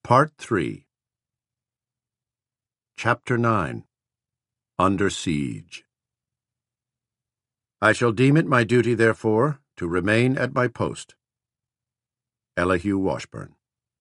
Part 3. Chapter 9. Under Siege. I shall deem it my duty, therefore, to remain at my post. Elihu Washburn.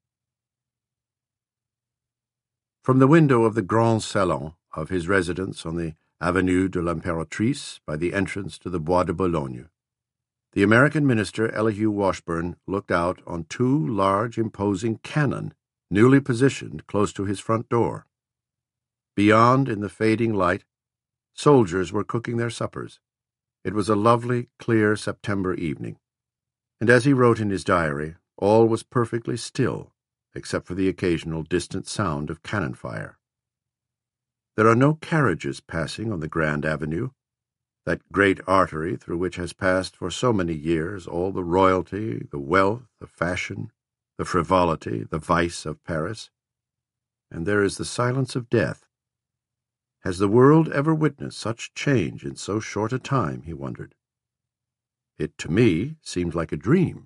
From the window of the Grand Salon of his residence on the Avenue de l'Impératrice by the entrance to the Bois de Boulogne, the American minister Elihu Washburn looked out on two large, imposing cannon newly positioned close to his front door. Beyond, in the fading light, soldiers were cooking their suppers. It was a lovely, clear September evening, and as he wrote in his diary, all was perfectly still, except for the occasional distant sound of cannon fire. There are no carriages passing on the Grand Avenue, that great artery through which has passed for so many years all the royalty, the wealth, the fashion, the frivolity, the vice of Paris. And there is the silence of death. Has the world ever witnessed such change in so short a time, he wondered. It, to me, seemed like a dream.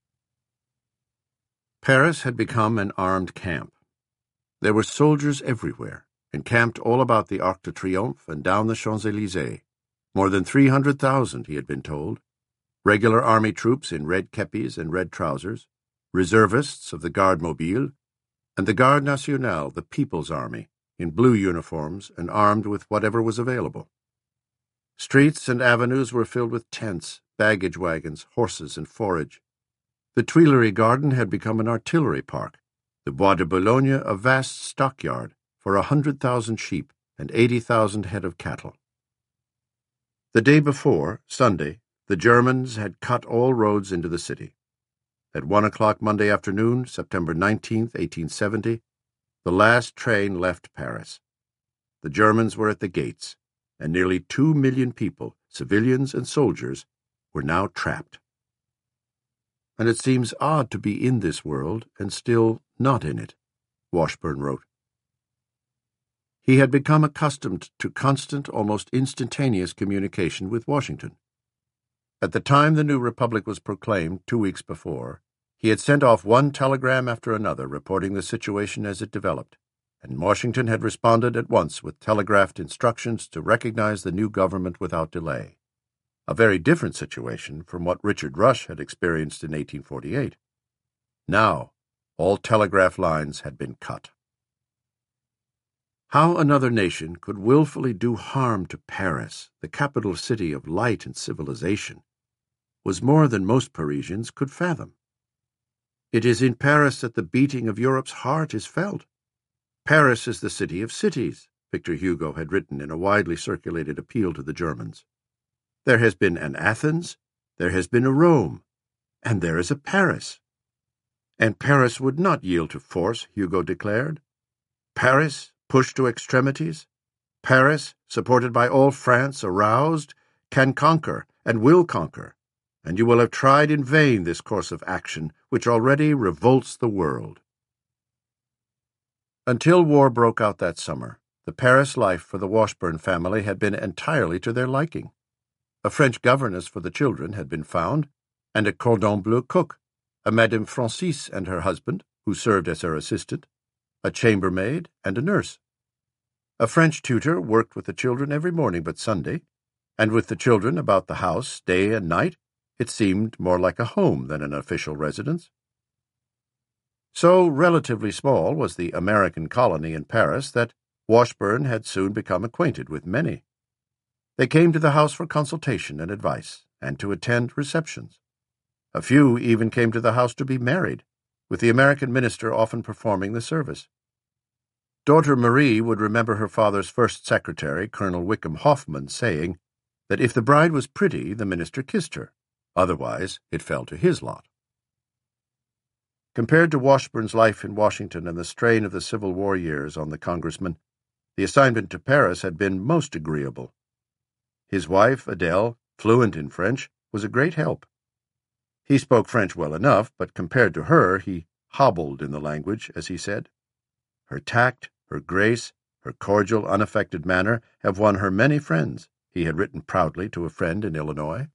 Paris had become an armed camp. There were soldiers everywhere, encamped all about the Arc de Triomphe and down the Champs-Élysées. More than 300,000, he had been told. Regular army troops in red kepis and red trousers, reservists of the Garde Mobile, and the Garde Nationale, the People's Army, in blue uniforms and armed with whatever was available. Streets and avenues were filled with tents, baggage wagons, horses, and forage. The Tuileries Garden had become an artillery park, the Bois de Boulogne a vast stockyard for 100,000 sheep and 80,000 head of cattle. The day before, Sunday, the Germans had cut all roads into the city. At 1 o'clock Monday afternoon, September 19th, 1870, the last train left Paris. The Germans were at the gates, and nearly 2 million people, civilians and soldiers, were now trapped. And it seems odd to be in this world and still not in it, Washburn wrote. He had become accustomed to constant, almost instantaneous communication with Washington. At the time the new republic was proclaimed 2 weeks before, he had sent off one telegram after another reporting the situation as it developed, and Washington had responded at once with telegraphed instructions to recognize the new government without delay. A very different situation from what Richard Rush had experienced in 1848. Now, all telegraph lines had been cut. How another nation could willfully do harm to Paris, the capital city of light and civilization, was more than most Parisians could fathom. It is in Paris that the beating of Europe's heart is felt. Paris is the city of cities, Victor Hugo had written in a widely circulated appeal to the Germans. There has been an Athens, there has been a Rome, and there is a Paris. And Paris would not yield to force, Hugo declared. Paris, pushed to extremities, Paris, supported by all France aroused, can conquer and will conquer, and you will have tried in vain this course of action which already revolts the world. Until war broke out that summer, the Paris life for the Washburn family had been entirely to their liking. A French governess for the children had been found, and a cordon bleu cook, a Madame Francis and her husband, who served as her assistant, a chambermaid, and a nurse. A French tutor worked with the children every morning but Sunday, and with the children about the house day and night, it seemed more like a home than an official residence. So relatively small was the American colony in Paris that Washburn had soon become acquainted with many. They came to the house for consultation and advice, and to attend receptions. A few even came to the house to be married, with the American minister often performing the service. Daughter Marie would remember her father's first secretary, Colonel Wickham Hoffman, saying that if the bride was pretty, the minister kissed her. Otherwise, it fell to his lot. Compared to Washburn's life in Washington and the strain of the Civil War years on the congressman, the assignment to Paris had been most agreeable. His wife, Adele, fluent in French, was a great help. He spoke French well enough, but compared to her, he hobbled in the language, as he said. Her tact, her grace, her cordial, unaffected manner have won her many friends, he had written proudly to a friend in Illinois.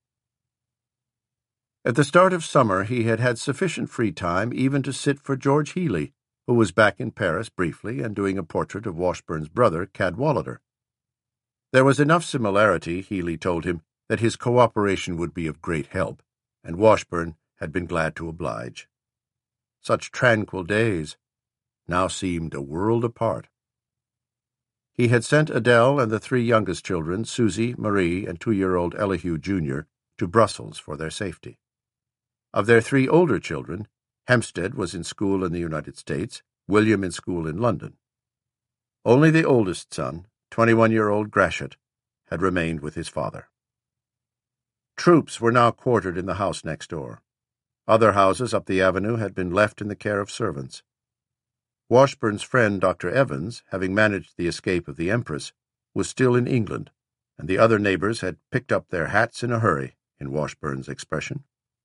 At the start of summer he had had sufficient free time even to sit for George Healey, who was back in Paris briefly and doing a portrait of Washburn's brother, Cadwallader. There was enough similarity, Healy told him, that his cooperation would be of great help, and Washburn had been glad to oblige. Such tranquil days now seemed a world apart. He had sent Adele and the three youngest children, Susie, Marie, and 2-year-old Elihu Jr., to Brussels for their safety. Of their three older children, Hempstead was in school in the United States, William in school in London. Only the oldest son, 21-year-old Gratiot, had remained with his father. Troops were now quartered in the house next door. Other houses up the avenue had been left in the care of servants. Washburn's friend, Dr. Evans, having managed the escape of the Empress, was still in England, and the other neighbors had picked up their hats in a hurry, in Washburn's expression.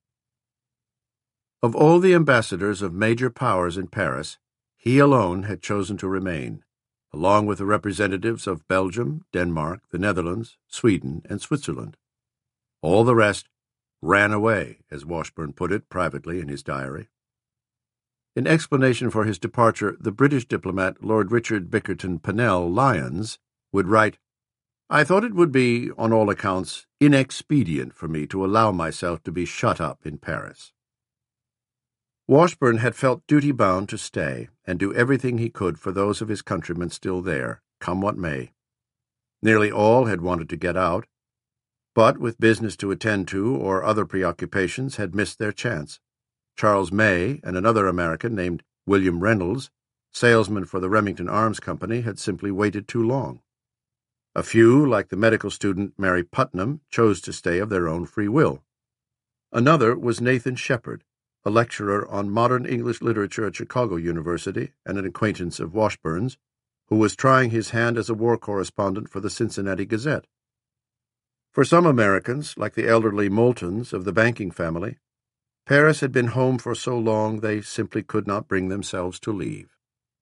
Of all the ambassadors of major powers in Paris, he alone had chosen to remain, along with the representatives of Belgium, Denmark, the Netherlands, Sweden, and Switzerland. All the rest ran away, as Washburn put it privately in his diary. In explanation for his departure, the British diplomat Lord Richard Bickerton Pennell Lyons would write, "I thought it would be, on all accounts, inexpedient for me to allow myself to be shut up in Paris." Washburn had felt duty-bound to stay and do everything he could for those of his countrymen still there, come what may. Nearly all had wanted to get out, but with business to attend to or other preoccupations had missed their chance. Charles May and another American named William Reynolds, salesman for the Remington Arms Company, had simply waited too long. A few, like the medical student Mary Putnam, chose to stay of their own free will. Another was Nathan Shepard, a lecturer on modern English literature at Chicago University and an acquaintance of Washburn's, who was trying his hand as a war correspondent for the Cincinnati Gazette. For some Americans, like the elderly Moultons of the banking family, Paris had been home for so long they simply could not bring themselves to leave.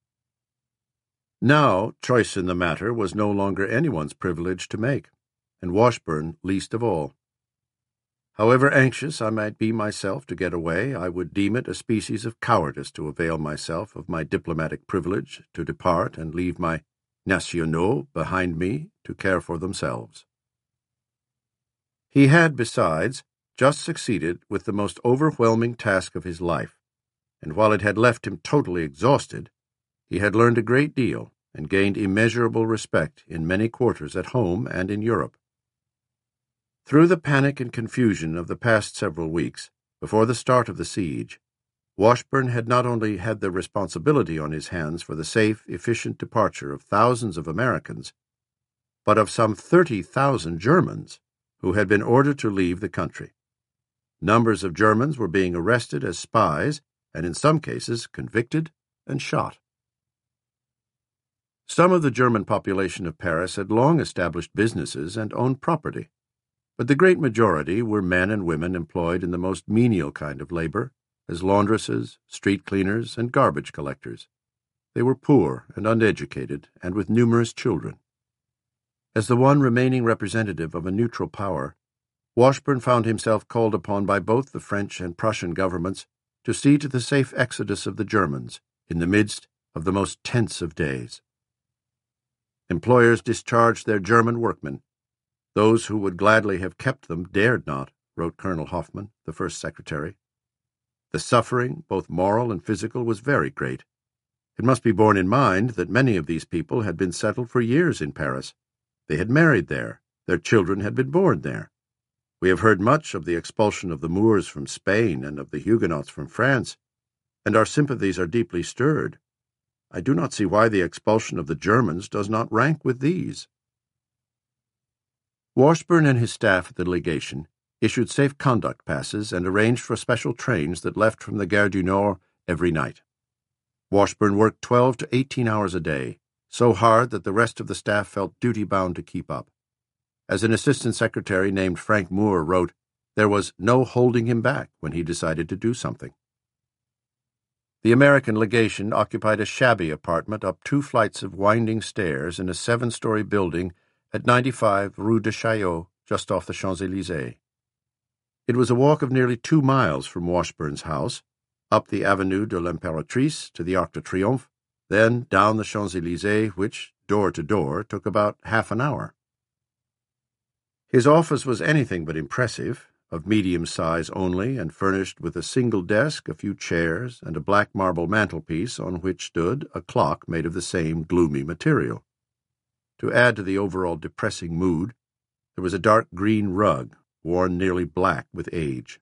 Now, choice in the matter was no longer anyone's privilege to make, and Washburn least of all. However anxious I might be myself to get away, I would deem it a species of cowardice to avail myself of my diplomatic privilege to depart and leave my nationaux behind me to care for themselves. He had, besides, just succeeded with the most overwhelming task of his life, and while it had left him totally exhausted, he had learned a great deal and gained immeasurable respect in many quarters at home and in Europe. Through the panic and confusion of the past several weeks, before the start of the siege, Washburn had not only had the responsibility on his hands for the safe, efficient departure of thousands of Americans, but of some 30,000 Germans who had been ordered to leave the country. Numbers of Germans were being arrested as spies and in some cases convicted and shot. Some of the German population of Paris had long established businesses and owned property, but the great majority were men and women employed in the most menial kind of labor, as laundresses, street cleaners, and garbage collectors. They were poor and uneducated, and with numerous children. As the one remaining representative of a neutral power, Washburn found himself called upon by both the French and Prussian governments to see to the safe exodus of the Germans in the midst of the most tense of days. Employers discharged their German workmen. Those who would gladly have kept them dared not, wrote Colonel Hoffman, the first secretary. The suffering, both moral and physical, was very great. It must be borne in mind that many of these people had been settled for years in Paris. They had married there. Their children had been born there. We have heard much of the expulsion of the Moors from Spain and of the Huguenots from France, and our sympathies are deeply stirred. I do not see why the expulsion of the Germans does not rank with these. Washburn and his staff at the legation issued safe conduct passes and arranged for special trains that left from the Gare du Nord every night. Washburn worked 12 to 18 hours a day, so hard that the rest of the staff felt duty-bound to keep up. As an assistant secretary named Frank Moore wrote, there was no holding him back when he decided to do something. The American legation occupied a shabby apartment up 2 flights of winding stairs in a 7-story building at 95 Rue de Chaillot, just off the Champs-Élysées. It was a walk of nearly 2 miles from Washburn's house, up the Avenue de l'Impératrice to the Arc de Triomphe, then down the Champs-Élysées, which, door to door, took about half an hour. His office was anything but impressive, of medium size only, and furnished with a single desk, a few chairs, and a black marble mantelpiece on which stood a clock made of the same gloomy material. To add to the overall depressing mood, there was a dark green rug, worn nearly black with age.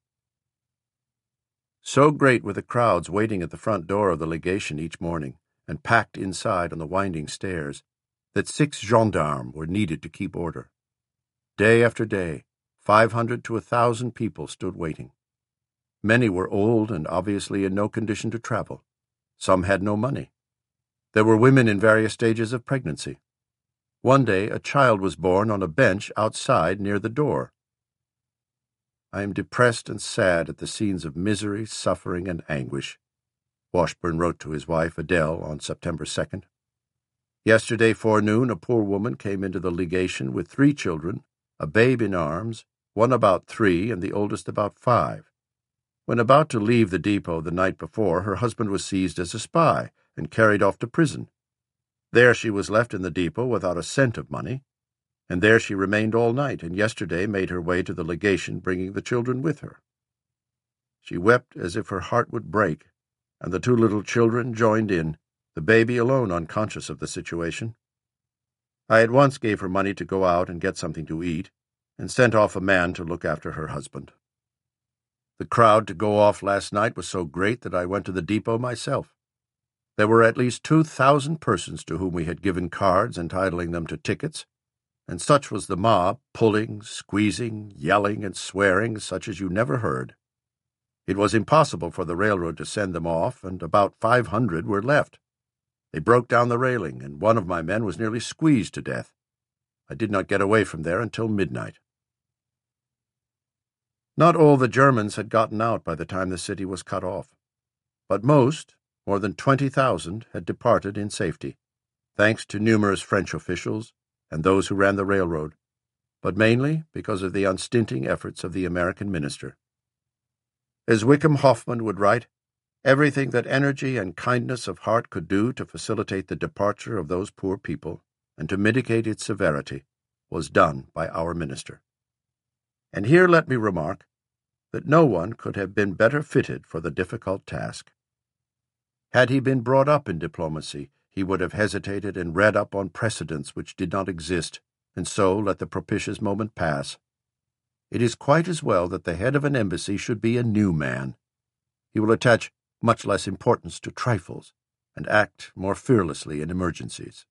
So great were the crowds waiting at the front door of the legation each morning, and packed inside on the winding stairs, that 6 gendarmes were needed to keep order. Day after day, 500 to 1,000 people stood waiting. Many were old and obviously in no condition to travel. Some had no money. There were women in various stages of pregnancy. One day a child was born on a bench outside near the door. I am depressed and sad at the scenes of misery, suffering, and anguish, Washburn wrote to his wife Adele on September 2nd. Yesterday forenoon a poor woman came into the legation with 3 children, a babe in arms, one about 3 and the oldest about 5. When about to leave the depot the night before, her husband was seized as a spy and carried off to prison. There she was left in the depot without a cent of money, and there she remained all night, and yesterday made her way to the legation, bringing the children with her. She wept as if her heart would break, and the 2 little children joined in, the baby alone unconscious of the situation. I at once gave her money to go out and get something to eat, and sent off a man to look after her husband. The crowd to go off last night was so great that I went to the depot myself. There were at least 2,000 persons to whom we had given cards entitling them to tickets, and such was the mob, pulling, squeezing, yelling, and swearing, such as you never heard. It was impossible for the railroad to send them off, and about 500 were left. They broke down the railing, and one of my men was nearly squeezed to death. I did not get away from there until midnight. Not all the Germans had gotten out by the time the city was cut off, but most, more than 20,000, had departed in safety, thanks to numerous French officials and those who ran the railroad, but mainly because of the unstinting efforts of the American minister. As Wickham Hoffman would write, everything that energy and kindness of heart could do to facilitate the departure of those poor people and to mitigate its severity was done by our minister. And here let me remark that no one could have been better fitted for the difficult task. Had he been brought up in diplomacy, he would have hesitated and read up on precedents which did not exist, and so let the propitious moment pass. It is quite as well that the head of an embassy should be a new man. He will attach much less importance to trifles, and act more fearlessly in emergencies.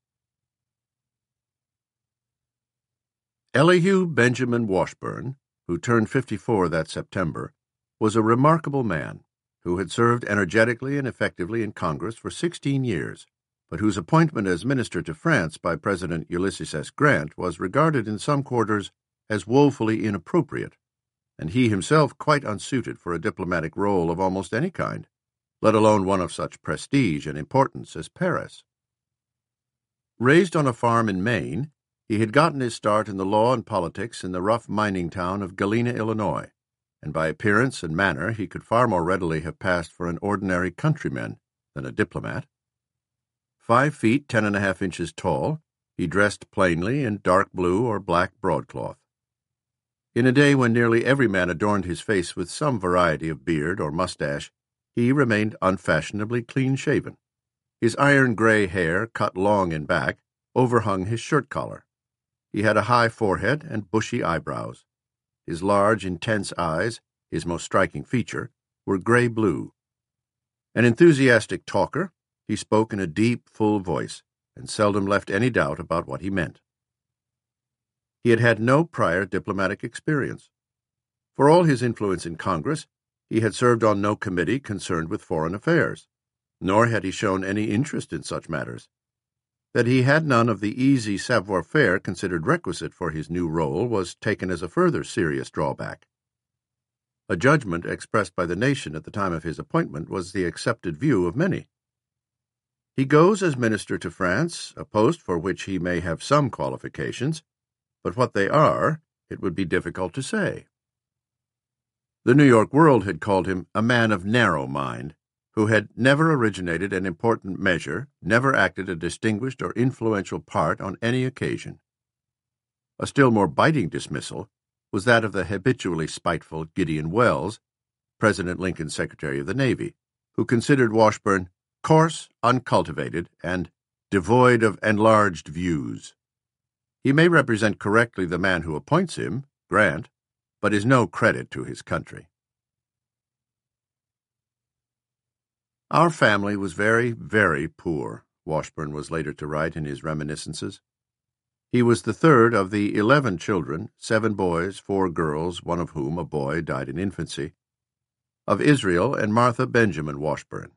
Elihu Benjamin Washburn, who turned 54 that September, was a remarkable man who had served energetically and effectively in Congress for 16 years, but whose appointment as minister to France by President Ulysses S. Grant was regarded in some quarters as woefully inappropriate, and he himself quite unsuited for a diplomatic role of almost any kind, let alone one of such prestige and importance as Paris. Raised on a farm in Maine, he had gotten his start in the law and politics in the rough mining town of Galena, Illinois, and by appearance and manner he could far more readily have passed for an ordinary countryman than a diplomat. 5 feet 10.5 inches tall, he dressed plainly in dark blue or black broadcloth. In a day when nearly every man adorned his face with some variety of beard or mustache, he remained unfashionably clean-shaven. His iron-gray hair, cut long in back, overhung his shirt-collar. He had a high forehead and bushy eyebrows. His large, intense eyes, his most striking feature, were gray-blue. An enthusiastic talker, he spoke in a deep, full voice, and seldom left any doubt about what he meant. He had had no prior diplomatic experience. For all his influence in Congress, he had served on no committee concerned with foreign affairs, nor had he shown any interest in such matters. That he had none of the easy savoir-faire considered requisite for his new role was taken as a further serious drawback. A judgment expressed by the nation at the time of his appointment was the accepted view of many. He goes as minister to France, a post for which he may have some qualifications, but what they are, it would be difficult to say. The New York World had called him a man of narrow mind, who had never originated an important measure, never acted a distinguished or influential part on any occasion. A still more biting dismissal was that of the habitually spiteful Gideon Welles, President Lincoln's Secretary of the Navy, who considered Washburn coarse, uncultivated, and devoid of enlarged views. He may represent correctly the man who appoints him, Grant, but is no credit to his country. Our family was very, very poor, Washburn was later to write in his reminiscences. He was the third of the 11 children, 7 boys, 4 girls, one of whom, a boy, died in infancy, of Israel and Martha Benjamin Washburn.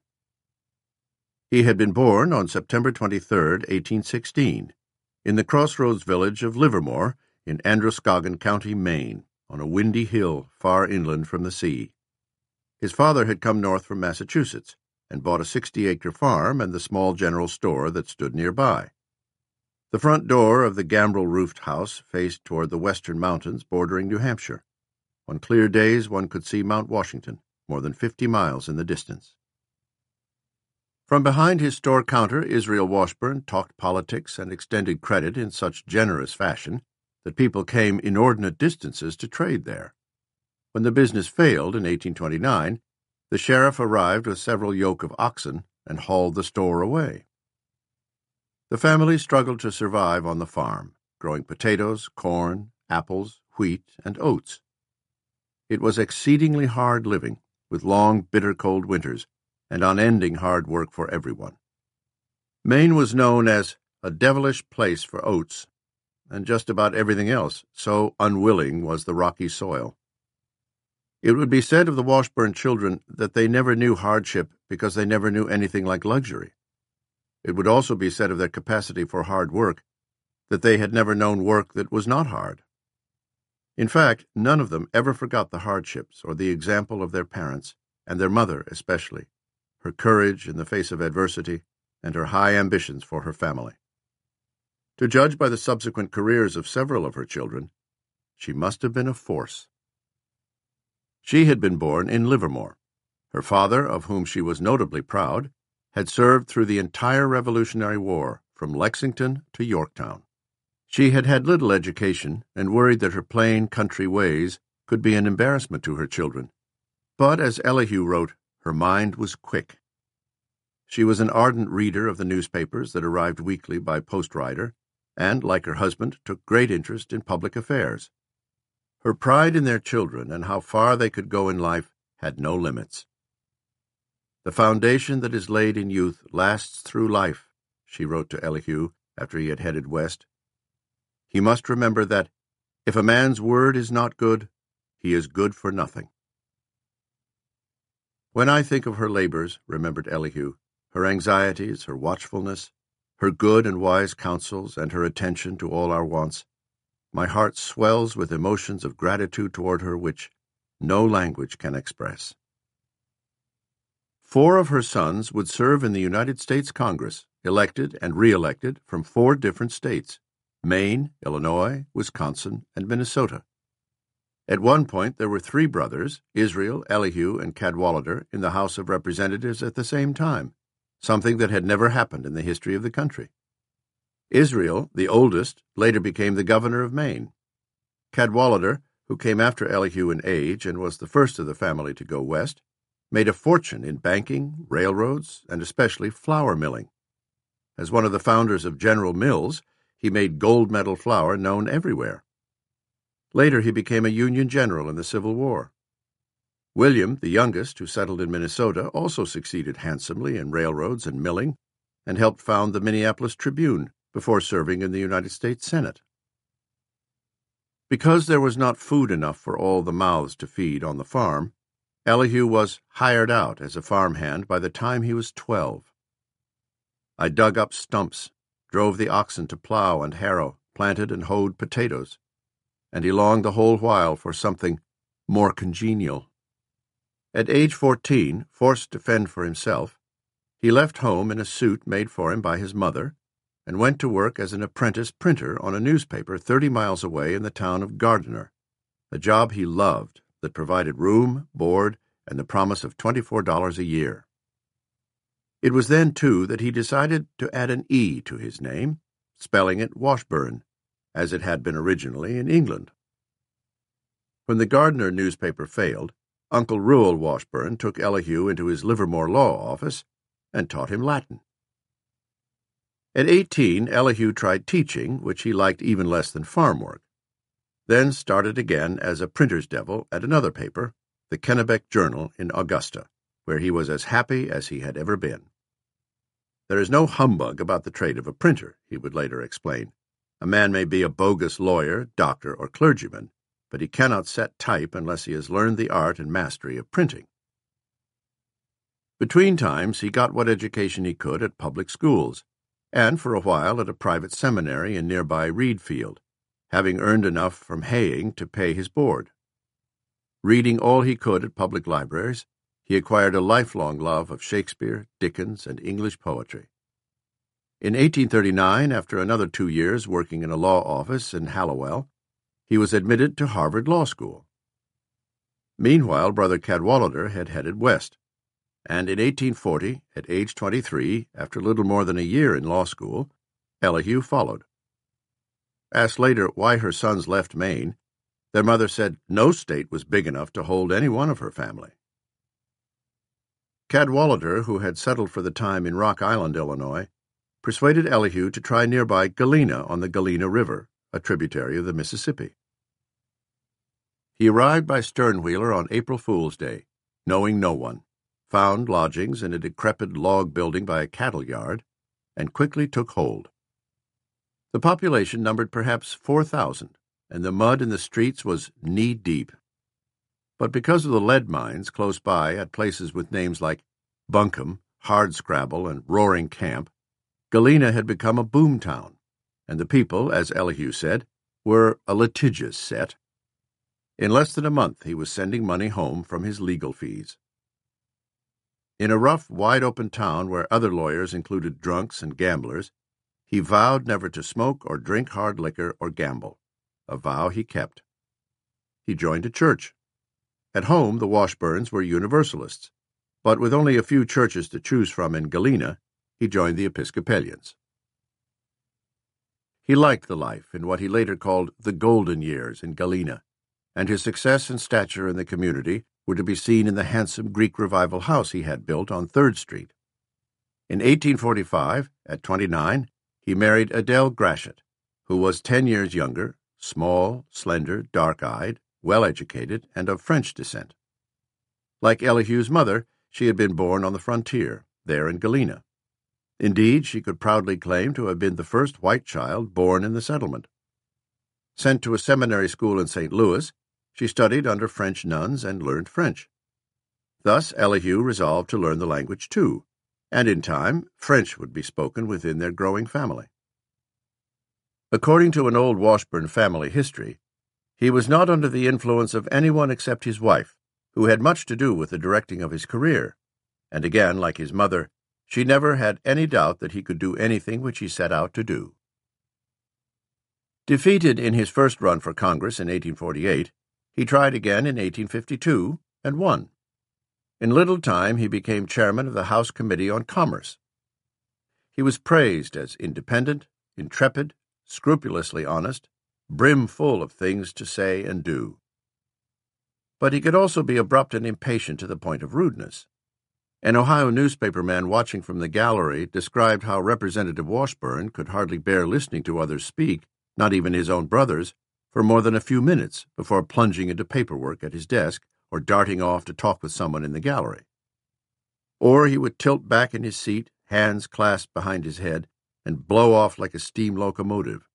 He had been born on September 23, 1816, in the crossroads village of Livermore in Androscoggin County, Maine, on a windy hill far inland from the sea. His father had come north from Massachusetts and bought a 60-acre farm and the small general store that stood nearby. The front door of the gambrel-roofed house faced toward the western mountains bordering New Hampshire. On clear days one could see Mount Washington, more than 50 miles in the distance. From behind his store counter, Israel Washburn talked politics and extended credit in such generous fashion that people came inordinate distances to trade there. When the business failed in 1829, the sheriff arrived with several yoke of oxen and hauled the store away. The family struggled to survive on the farm, growing potatoes, corn, apples, wheat, and oats. It was exceedingly hard living, with long, bitter cold winters, and unending hard work for everyone. Maine was known as a devilish place for oats, and just about everything else, so unwilling was the rocky soil. It would be said of the Washburn children that they never knew hardship because they never knew anything like luxury. It would also be said of their capacity for hard work that they had never known work that was not hard. In fact, none of them ever forgot the hardships or the example of their parents, and their mother especially, her courage in the face of adversity, and her high ambitions for her family. To judge by the subsequent careers of several of her children, she must have been a force. She had been born in Livermore. Her father, of whom she was notably proud, had served through the entire Revolutionary War, from Lexington to Yorktown. She had had little education and worried that her plain country ways could be an embarrassment to her children. But, as Elihu wrote, her mind was quick. She was an ardent reader of the newspapers that arrived weekly by post-rider, and, like her husband, took great interest in public affairs. Her pride in their children and how far they could go in life had no limits. "The foundation that is laid in youth lasts through life," she wrote to Elihu after he had headed west. "He must remember that, if a man's word is not good, he is good for nothing." "When I think of her labors," remembered Elihu, "her anxieties, her watchfulness, her good and wise counsels, and her attention to all our wants, my heart swells with emotions of gratitude toward her which no language can express." 4 of her sons would serve in the United States Congress, elected and re-elected from 4 different states: Maine, Illinois, Wisconsin, and Minnesota. At one point there were 3 brothers, Israel, Elihu, and Cadwallader, in the House of Representatives at the same time, something that had never happened in the history of the country. Israel, the oldest, later became the governor of Maine. Cadwallader, who came after Elihu in age and was the first of the family to go west, made a fortune in banking, railroads, and especially flour milling. As one of the founders of General Mills, he made gold medal flour known everywhere. Later he became a Union general in the Civil War. William, the youngest, who settled in Minnesota, also succeeded handsomely in railroads and milling, and helped found the Minneapolis Tribune before serving in the United States Senate. Because there was not food enough for all the mouths to feed on the farm, Elihu was hired out as a farmhand by the time he was 12. "I dug up stumps, drove the oxen to plow and harrow, planted and hoed potatoes, and he longed the whole while for something more congenial." At age 14, forced to fend for himself, he left home in a suit made for him by his mother and went to work as an apprentice printer on a newspaper 30 miles away in the town of Gardiner, a job he loved that provided room, board, and the promise of $24 a year. It was then, too, that he decided to add an E to his name, spelling it Washburn, as it had been originally in England. When the Gardner newspaper failed, Uncle Reuel Washburn took Elihu into his Livermore law office and taught him Latin. At 18, Elihu tried teaching, which he liked even less than farm work, then started again as a printer's devil at another paper, the Kennebec Journal in Augusta, where he was as happy as he had ever been. There is no humbug about the trade of a printer, he would later explain. A man may be a bogus lawyer, doctor, or clergyman, but he cannot set type unless he has learned the art and mastery of printing. Between times, he got what education he could at public schools, and for a while at a private seminary in nearby Reedfield, having earned enough from haying to pay his board. Reading all he could at public libraries, he acquired a lifelong love of Shakespeare, Dickens, and English poetry. In 1839, after another 2 years working in a law office in Hallowell, he was admitted to Harvard Law School. Meanwhile, Brother Cadwallader had headed west, and in 1840, at age 23, after little more than a year in law school, Elihu followed. Asked later why her sons left Maine, their mother said no state was big enough to hold any one of her family. Cadwallader, who had settled for the time in Rock Island, Illinois, persuaded Elihu to try nearby Galena on the Galena River, a tributary of the Mississippi. He arrived by stern-wheeler on April Fool's Day, knowing no one, found lodgings in a decrepit log building by a cattle yard, and quickly took hold. The population numbered perhaps 4,000, and the mud in the streets was knee-deep. But because of the lead mines close by at places with names like Bunkum, Hardscrabble, and Roaring Camp, Galena had become a boom town, and the people, as Elihu said, were a litigious set. In less than a month he was sending money home from his legal fees. In a rough, wide-open town where other lawyers included drunks and gamblers, he vowed never to smoke or drink hard liquor or gamble, a vow he kept. He joined a church. At home, the Washburns were Universalists, but with only a few churches to choose from in Galena, he joined the Episcopalians. He liked the life in what he later called the golden years in Galena, and his success and stature in the community were to be seen in the handsome Greek Revival house he had built on 3rd Street. In 1845, at 29, he married Adele Gratiot, who was 10 years younger, small, slender, dark-eyed, well-educated, and of French descent. Like Elihu's mother, she had been born on the frontier, there in Galena. Indeed, she could proudly claim to have been the first white child born in the settlement. Sent to a seminary school in St. Louis, she studied under French nuns and learned French. Thus Elihu resolved to learn the language too, and in time French would be spoken within their growing family. According to an old Washburn family history, he was not under the influence of anyone except his wife, who had much to do with the directing of his career, and again, like his mother, she never had any doubt that he could do anything which he set out to do. Defeated in his first run for Congress in 1848, he tried again in 1852 and won. In little time he became chairman of the House Committee on Commerce. He was praised as independent, intrepid, scrupulously honest, brimful of things to say and do. But he could also be abrupt and impatient to the point of rudeness. An Ohio newspaperman watching from the gallery described how Representative Washburn could hardly bear listening to others speak, not even his own brothers, for more than a few minutes before plunging into paperwork at his desk or darting off to talk with someone in the gallery. Or he would tilt back in his seat, hands clasped behind his head, and blow off like a steam locomotive.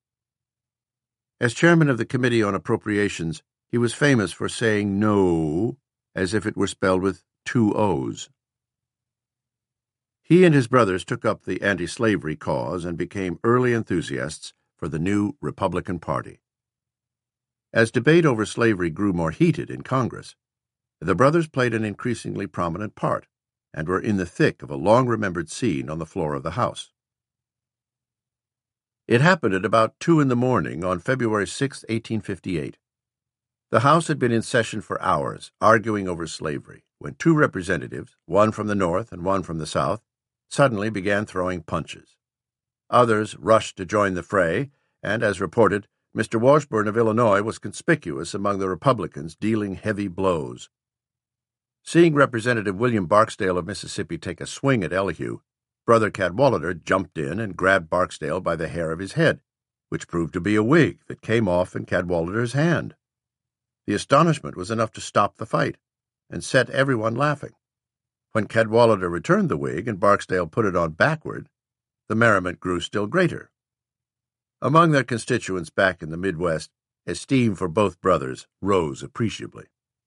As chairman of the Committee on Appropriations, he was famous for saying no as if it were spelled with 2 O's. He and his brothers took up the anti-slavery cause and became early enthusiasts for the new Republican Party. As debate over slavery grew more heated in Congress, the brothers played an increasingly prominent part and were in the thick of a long-remembered scene on the floor of the House. It happened at about 2 a.m. on February 6, 1858. The House had been in session for hours, arguing over slavery, when 2 representatives, one from the North and one from the South, suddenly began throwing punches. Others rushed to join the fray, and, as reported, Mr. Washburn of Illinois was conspicuous among the Republicans dealing heavy blows. Seeing Representative William Barksdale of Mississippi take a swing at Elihu, Brother Cadwallader jumped in and grabbed Barksdale by the hair of his head, which proved to be a wig that came off in Cadwallader's hand. The astonishment was enough to stop the fight, and set everyone laughing. When Cadwallader returned the wig and Barksdale put it on backward, the merriment grew still greater. Among their constituents back in the Midwest, esteem for both brothers rose appreciably.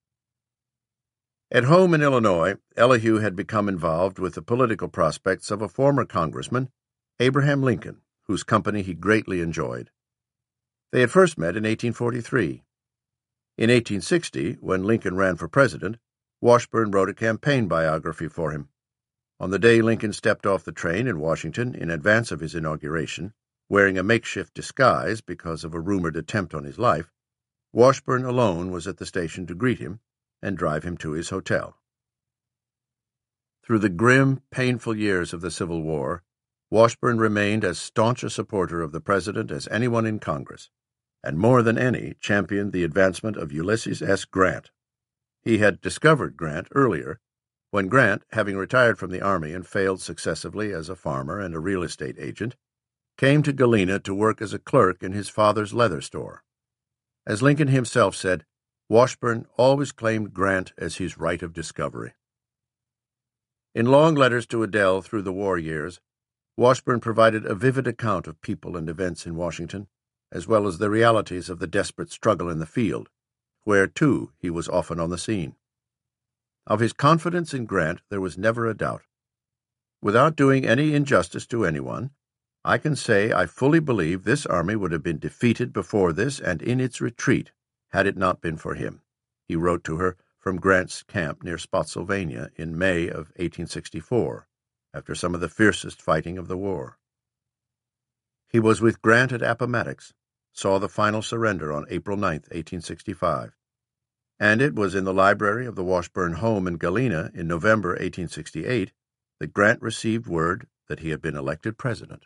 At home in Illinois, Elihu had become involved with the political prospects of a former congressman, Abraham Lincoln, whose company he greatly enjoyed. They had first met in 1843. In 1860, when Lincoln ran for president, Washburn wrote a campaign biography for him. On the day Lincoln stepped off the train in Washington in advance of his inauguration, wearing a makeshift disguise because of a rumored attempt on his life, Washburn alone was at the station to greet him and drive him to his hotel. Through the grim, painful years of the Civil War, Washburn remained as staunch a supporter of the president as anyone in Congress, and more than any championed the advancement of Ulysses S. Grant. He had discovered Grant earlier, when Grant, having retired from the Army and failed successively as a farmer and a real estate agent, came to Galena to work as a clerk in his father's leather store. As Lincoln himself said, Washburn always claimed Grant as his right of discovery. In long letters to Adele through the war years, Washburn provided a vivid account of people and events in Washington, as well as the realities of the desperate struggle in the field, where, too, he was often on the scene. Of his confidence in Grant there was never a doubt. Without doing any injustice to anyone, I can say I fully believe this army would have been defeated before this and in its retreat had it not been for him, he wrote to her from Grant's camp near Spotsylvania in May of 1864, after some of the fiercest fighting of the war. He was with Grant at Appomattox, saw the final surrender on April 9, 1865, and it was in the library of the Washburn home in Galena in November 1868 that Grant received word that he had been elected president.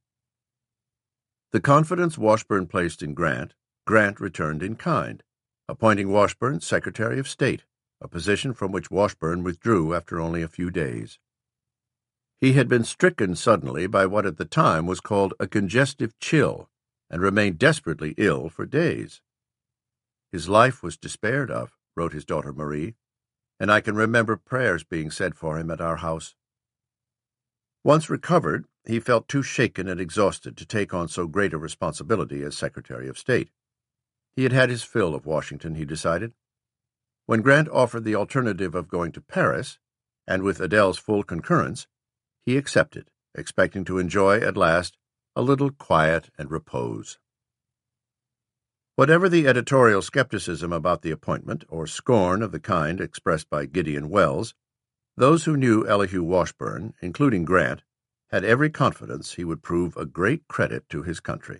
The confidence Washburn placed in Grant returned in kind, appointing Washburn Secretary of State, a position from which Washburn withdrew after only a few days. He had been stricken suddenly by what at the time was called a congestive chill, and remained desperately ill for days. His life was despaired of, wrote his daughter Marie, and I can remember prayers being said for him at our house. Once recovered, he felt too shaken and exhausted to take on so great a responsibility as Secretary of State. He had had his fill of Washington, he decided. When Grant offered the alternative of going to Paris, and with Adele's full concurrence, he accepted, expecting to enjoy, at last, a little quiet and repose. Whatever the editorial skepticism about the appointment, or scorn of the kind expressed by Gideon Welles, those who knew Elihu Washburn, including Grant, had every confidence he would prove a great credit to his country.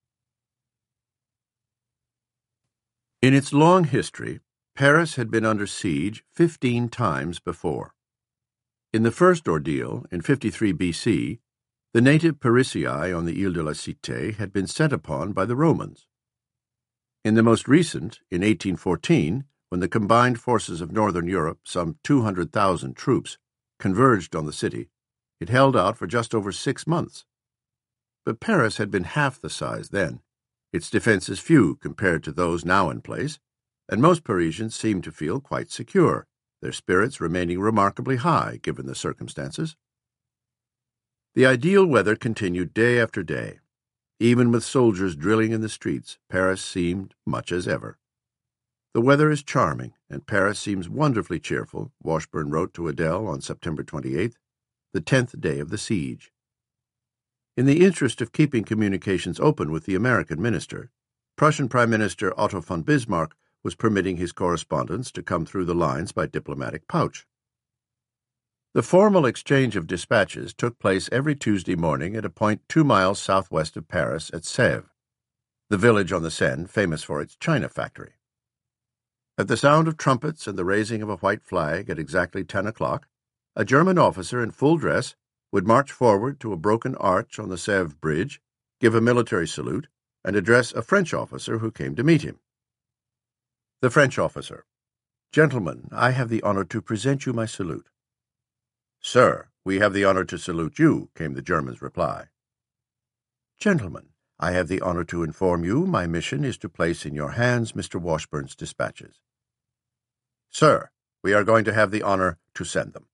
In its long history, Paris had been under siege 15 times before. In the first ordeal, in 53 B.C., the native Parisii on the Ile de la Cité had been set upon by the Romans. In the most recent, in 1814, when the combined forces of northern Europe, some 200,000 troops, converged on the city, it held out for just over 6 months. But Paris had been half the size then, its defenses few compared to those now in place, and most Parisians seemed to feel quite secure, their spirits remaining remarkably high given the circumstances. The ideal weather continued day after day. Even with soldiers drilling in the streets, Paris seemed much as ever. The weather is charming, and Paris seems wonderfully cheerful, Washburn wrote to Adele on September 28th, the 10th day of the siege. In the interest of keeping communications open with the American minister, Prussian Prime Minister Otto von Bismarck was permitting his correspondence to come through the lines by diplomatic pouch. The formal exchange of dispatches took place every Tuesday morning at a point 2 miles southwest of Paris at Sèvres, the village on the Seine famous for its china factory. At the sound of trumpets and the raising of a white flag at exactly 10 o'clock, a German officer in full dress, would march forward to a broken arch on the Sèvres Bridge, give a military salute, and address a French officer who came to meet him. The French officer: "Gentlemen, I have the honor to present you my salute." "Sir, we have the honor to salute you," came the German's reply. "Gentlemen, I have the honor to inform you my mission is to place in your hands Mr. Washburn's dispatches." "Sir, we are going to have the honor to send them."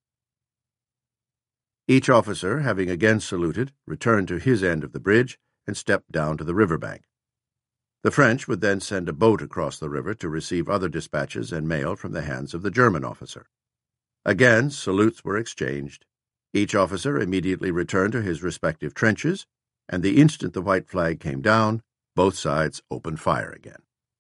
Each officer, having again saluted, returned to his end of the bridge and stepped down to the river bank. The French would then send a boat across the river to receive other dispatches and mail from the hands of the German officer. Again, salutes were exchanged. Each officer immediately returned to his respective trenches, and the instant the white flag came down, both sides opened fire again.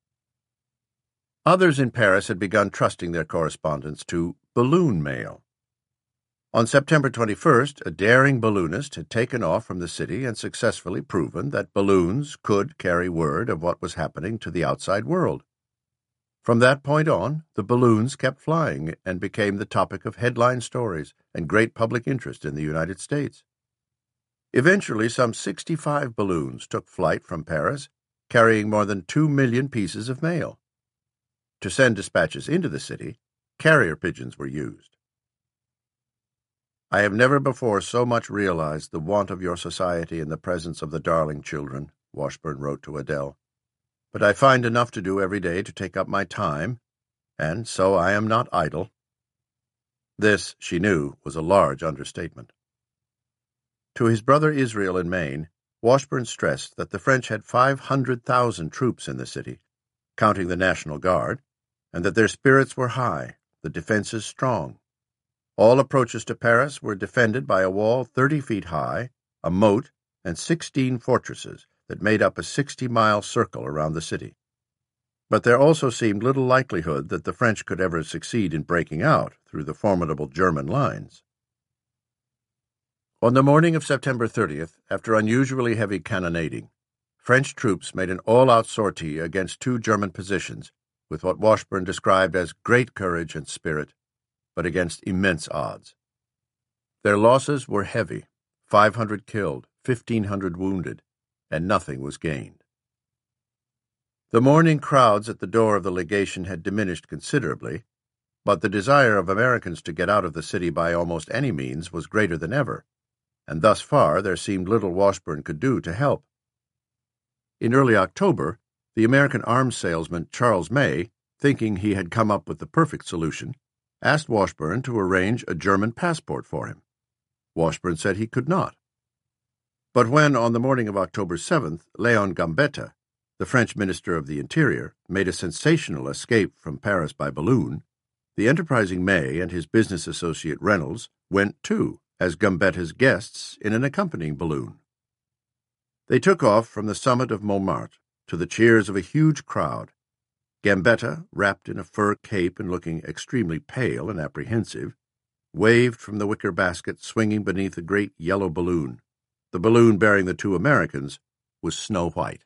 Others in Paris had begun trusting their correspondence to balloon mail. On September 21st, a daring balloonist had taken off from the city and successfully proven that balloons could carry word of what was happening to the outside world. From that point on, the balloons kept flying and became the topic of headline stories and great public interest in the United States. Eventually, some 65 balloons took flight from Paris, carrying more than 2 million pieces of mail. To send dispatches into the city, carrier pigeons were used. "I have never before so much realized the want of your society in the presence of the darling children," Washburn wrote to Adele. "But I find enough to do every day to take up my time, and so I am not idle." This, she knew, was a large understatement. To his brother Israel in Maine, Washburn stressed that the French had 500,000 troops in the city, counting the National Guard, and that their spirits were high, the defenses strong. All approaches to Paris were defended by a wall 30 feet high, a moat, and 16 fortresses that made up a 60-mile circle around the city. But there also seemed little likelihood that the French could ever succeed in breaking out through the formidable German lines. On the morning of September 30th, after unusually heavy cannonading, French troops made an all-out sortie against 2 German positions with what Washburn described as great courage and spirit, but against immense odds. Their losses were heavy: 500 killed, 1,500 wounded, and nothing was gained. The morning crowds at the door of the legation had diminished considerably, but the desire of Americans to get out of the city by almost any means was greater than ever, and thus far there seemed little Washburn could do to help. In early October, the American arms salesman Charles May, thinking he had come up with the perfect solution, asked Washburn to arrange a German passport for him. Washburn said he could not. But when, on the morning of October 7th, Léon Gambetta, the French Minister of the Interior, made a sensational escape from Paris by balloon, the enterprising May and his business associate Reynolds went too, as Gambetta's guests, in an accompanying balloon. They took off from the summit of Montmartre to the cheers of a huge crowd. Gambetta, wrapped in a fur cape and looking extremely pale and apprehensive, waved from the wicker basket swinging beneath a great yellow balloon. The balloon bearing the 2 Americans was snow white.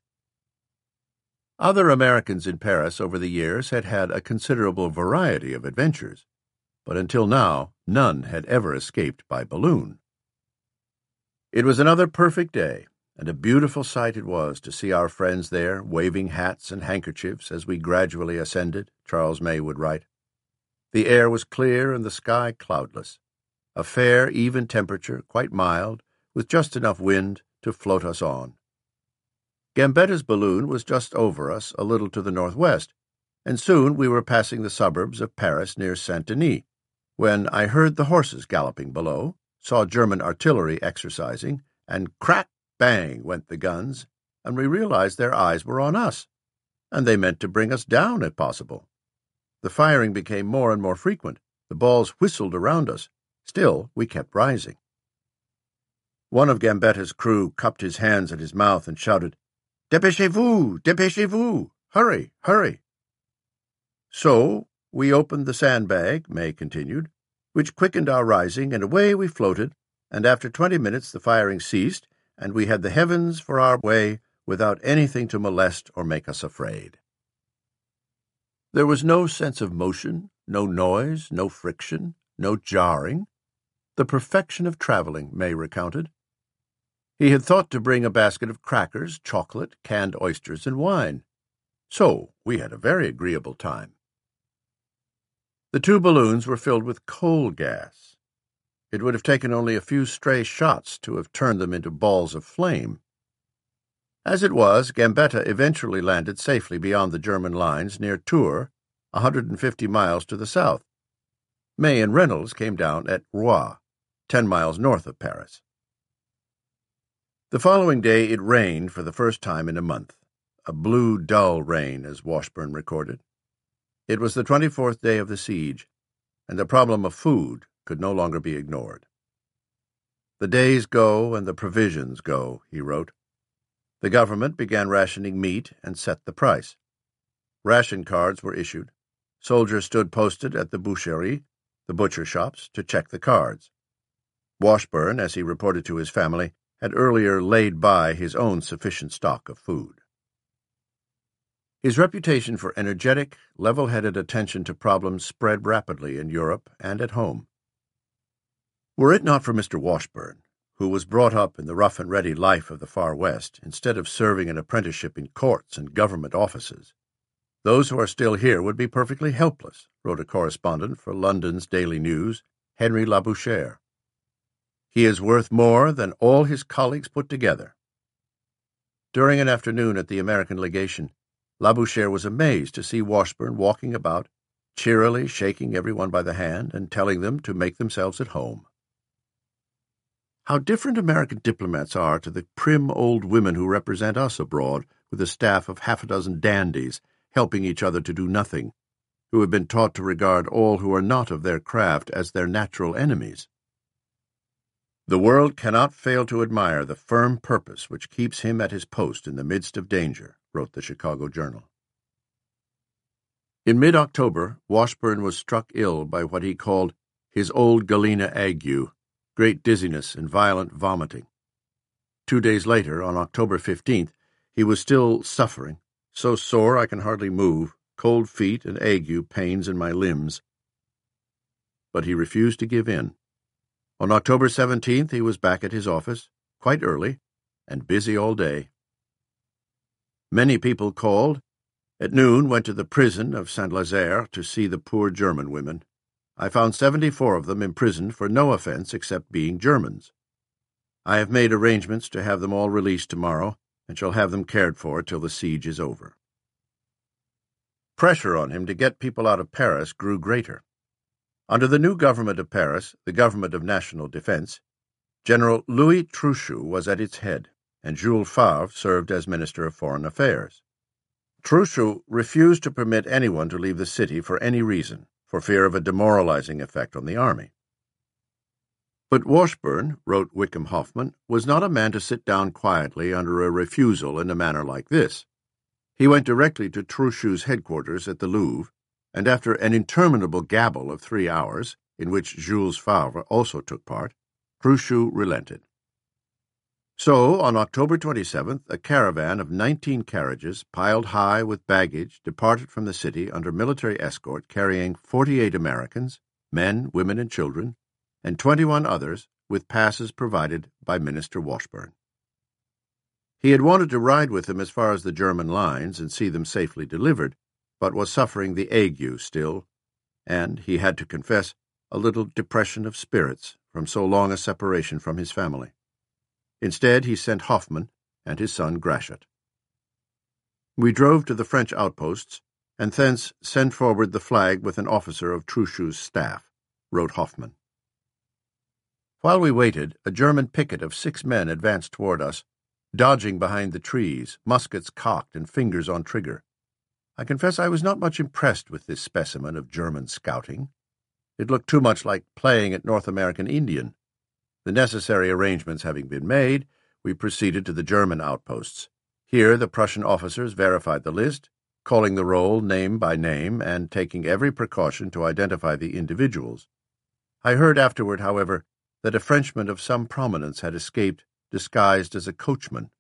Other Americans in Paris over the years had had a considerable variety of adventures, but until now none had ever escaped by balloon. It was another perfect day, and a beautiful sight it was to see our friends there waving hats and handkerchiefs as we gradually ascended, Charles May would write. The air was clear and the sky cloudless. A fair, even temperature, quite mild, with just enough wind to float us on. Gambetta's balloon was just over us, a little to the northwest, and soon we were passing the suburbs of Paris near Saint-Denis, when I heard the horses galloping below, saw German artillery exercising, and crack! Bang went the guns, and we realized their eyes were on us, and they meant to bring us down if possible. The firing became more and more frequent. The balls whistled around us. Still, we kept rising. One of Gambetta's crew cupped his hands at his mouth and shouted, "Dépêchez-vous! Dépêchez-vous! Hurry! Hurry!" So we opened the sandbag, May continued, which quickened our rising, and away we floated, and after 20 minutes the firing ceased, and we had the heavens for our way without anything to molest or make us afraid. There was no sense of motion, no noise, no friction, no jarring. the perfection of traveling, May recounted. He had thought to bring a basket of crackers, chocolate, canned oysters, and wine. So we had a very agreeable time. The 2 balloons were filled with coal gas. It would have taken only a few stray shots to have turned them into balls of flame. As it was, Gambetta eventually landed safely beyond the German lines near Tours, 150 miles to the south. May and Reynolds came down at Roye, 10 miles north of Paris. The following day it rained for the first time in a month, a blue, dull rain, as Washburn recorded. It was the 24th day of the siege, and the problem of food could no longer be ignored. "The days go and the provisions go," he wrote. The government began rationing meat and set the price. Ration cards were issued. Soldiers stood posted at the boucherie, the butcher shops, to check the cards. Washburn, as he reported to his family, had earlier laid by his own sufficient stock of food. His reputation for energetic, level-headed attention to problems spread rapidly in Europe and at home. Were it not for Mr. Washburn, who was brought up in the rough-and-ready life of the Far West instead of serving an apprenticeship in courts and government offices, those who are still here would be perfectly helpless, wrote a correspondent for London's Daily News, Henry Labouchere. He is worth more than all his colleagues put together. During an afternoon at the American legation, Labouchere was amazed to see Washburn walking about, cheerily shaking everyone by the hand and telling them to make themselves at home. How different American diplomats are to the prim old women who represent us abroad with a staff of half a dozen dandies helping each other to do nothing, who have been taught to regard all who are not of their craft as their natural enemies. The world cannot fail to admire the firm purpose which keeps him at his post in the midst of danger, wrote the Chicago Journal. In mid-October, Washburn was struck ill by what he called his old Galena ague, great dizziness and violent vomiting. 2 days later, on October 15th, he was still suffering, so sore I can hardly move, cold feet and ague pains in my limbs. But he refused to give in. On October 17th, he was back at his office, quite early, and busy all day. Many people called. At noon, went to the prison of Saint-Lazare to see the poor German women. I found 74 of them imprisoned for no offense except being Germans. I have made arrangements to have them all released tomorrow, and shall have them cared for till the siege is over. Pressure on him to get people out of Paris grew greater. Under the new government of Paris, the government of national defense, General Louis Trochu was at its head, and Jules Favre served as Minister of Foreign Affairs. Trochu refused to permit anyone to leave the city for any reason, for fear of a demoralizing effect on the army. But Washburn, wrote Wickham Hoffman, was not a man to sit down quietly under a refusal in a manner like this. He went directly to Trochu's headquarters at the Louvre, and after an interminable gabble of 3 hours, in which Jules Favre also took part, Trochu relented. So, on October 27th, a caravan of 19 carriages, piled high with baggage, departed from the city under military escort carrying 48 Americans, men, women, and children, and 21 others, with passes provided by Minister Washburn. He had wanted to ride with them as far as the German lines and see them safely delivered, but was suffering the ague still, and, he had to confess, a little depression of spirits from so long a separation from his family. Instead, he sent Hoffman and his son Gratiot. We drove to the French outposts, and thence sent forward the flag with an officer of Trochu's staff, wrote Hoffman. While we waited, a German picket of 6 men advanced toward us, dodging behind the trees, muskets cocked and fingers on trigger. I confess I was not much impressed with this specimen of German scouting. It looked too much like playing at North American Indian. The necessary arrangements having been made, we proceeded to the German outposts. Here the Prussian officers verified the list, calling the roll name by name and taking every precaution to identify the individuals. I heard afterward, however, that a Frenchman of some prominence had escaped, disguised as a coachman.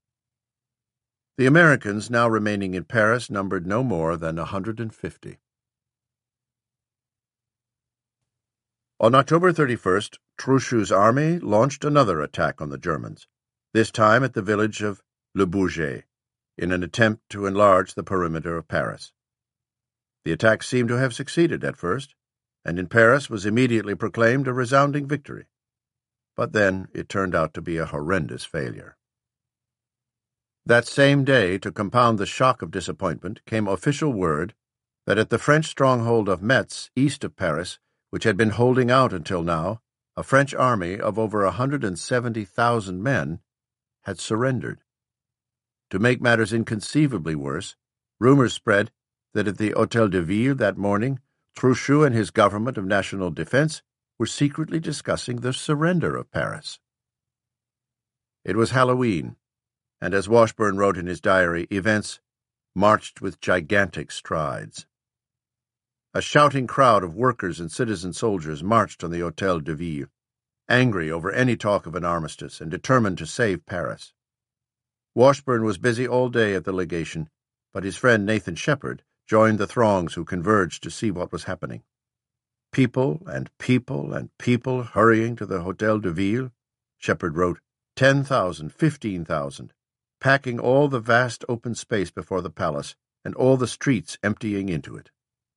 The Americans now remaining in Paris numbered no more than 150. On October 31st, Trochu's army launched another attack on the Germans, this time at the village of Le Bourget, in an attempt to enlarge the perimeter of Paris. The attack seemed to have succeeded at first, and in Paris was immediately proclaimed a resounding victory. But then it turned out to be a horrendous failure. That same day, to compound the shock of disappointment, came official word that at the French stronghold of Metz, east of Paris, which had been holding out until now, a French army of over 170,000 men had surrendered. To make matters inconceivably worse, rumors spread that at the Hôtel de Ville that morning, Trochu and his government of national defense were secretly discussing the surrender of Paris. It was Halloween, and as Washburn wrote in his diary, events marched with gigantic strides. A shouting crowd of workers and citizen soldiers marched on the Hôtel de Ville, angry over any talk of an armistice and determined to save Paris. Washburn was busy all day at the legation, but his friend Nathan Shepard joined the throngs who converged to see what was happening. People and people and people hurrying to the Hôtel de Ville, Shepard wrote, 10,000, 15,000, packing all the vast open space before the palace and all the streets emptying into it.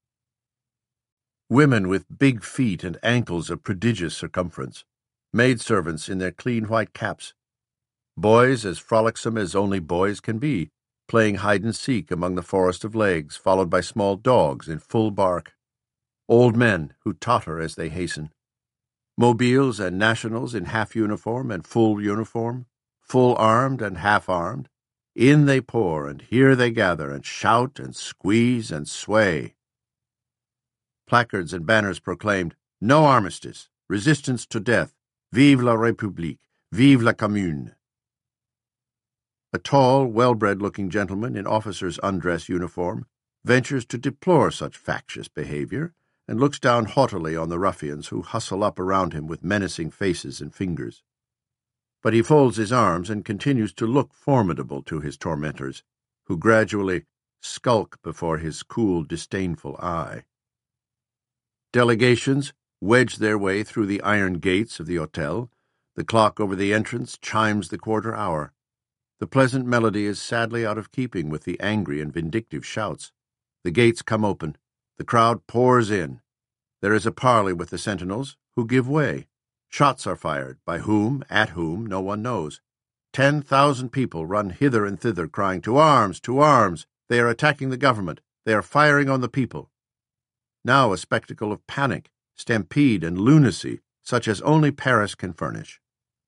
Women with big feet and ankles of prodigious circumference, maidservants in their clean white caps, boys as frolicsome as only boys can be, playing hide-and-seek among the forest of legs, followed by small dogs in full bark, old men who totter as they hasten, mobiles and nationals in half-uniform and full uniform, full-armed and half-armed. In they pour, and here they gather, and shout and squeeze and sway. Placards and banners proclaimed, "No armistice, resistance to death, vive la République, vive la Commune." A tall, well-bred-looking gentleman in officer's undress uniform ventures to deplore such factious behavior and looks down haughtily on the ruffians who hustle up around him with menacing faces and fingers. But he folds his arms and continues to look formidable to his tormentors, who gradually skulk before his cool, disdainful eye. Delegations wedge their way through the iron gates of the hotel. The clock over the entrance chimes the quarter hour. The pleasant melody is sadly out of keeping with the angry and vindictive shouts. The gates come open. The crowd pours in. There is a parley with the sentinels, who give way. Shots are fired, by whom, at whom, no one knows. 10,000 people run hither and thither, crying, "To arms! To arms! They are attacking the government! They are firing on the people!" Now a spectacle of panic, stampede, and lunacy, such as only Paris can furnish.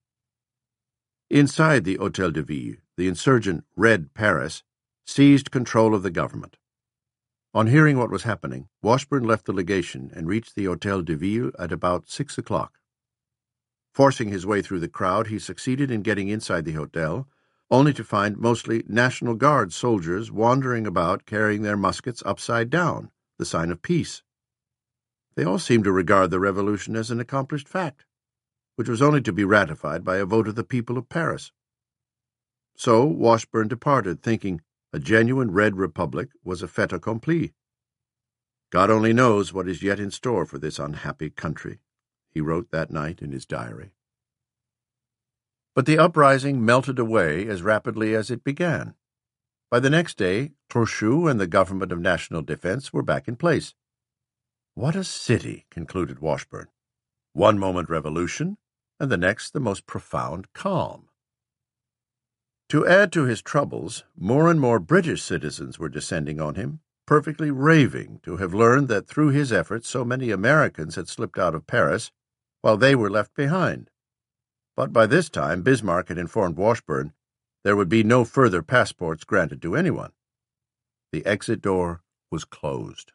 Inside the Hôtel de Ville, the insurgent Red Paris seized control of the government. On hearing what was happening, Washburn left the legation and reached the Hôtel de Ville at about 6 o'clock. Forcing his way through the crowd, he succeeded in getting inside the hotel, only to find mostly National Guard soldiers wandering about carrying their muskets upside down, the sign of peace. They all seemed to regard the revolution as an accomplished fact, which was only to be ratified by a vote of the people of Paris. So Washburn departed, thinking a genuine Red Republic was a fait accompli. God only knows what is yet in store for this unhappy country, he wrote that night in his diary. But the uprising melted away as rapidly as it began. By the next day, Trochu and the government of national defense were back in place. What a city, concluded Washburn. One moment revolution, and the next the most profound calm. To add to his troubles, more and more British citizens were descending on him, perfectly raving to have learned that through his efforts so many Americans had slipped out of Paris, while they were left behind. But by this time Bismarck had informed Washburn there would be no further passports granted to anyone. The exit door was closed.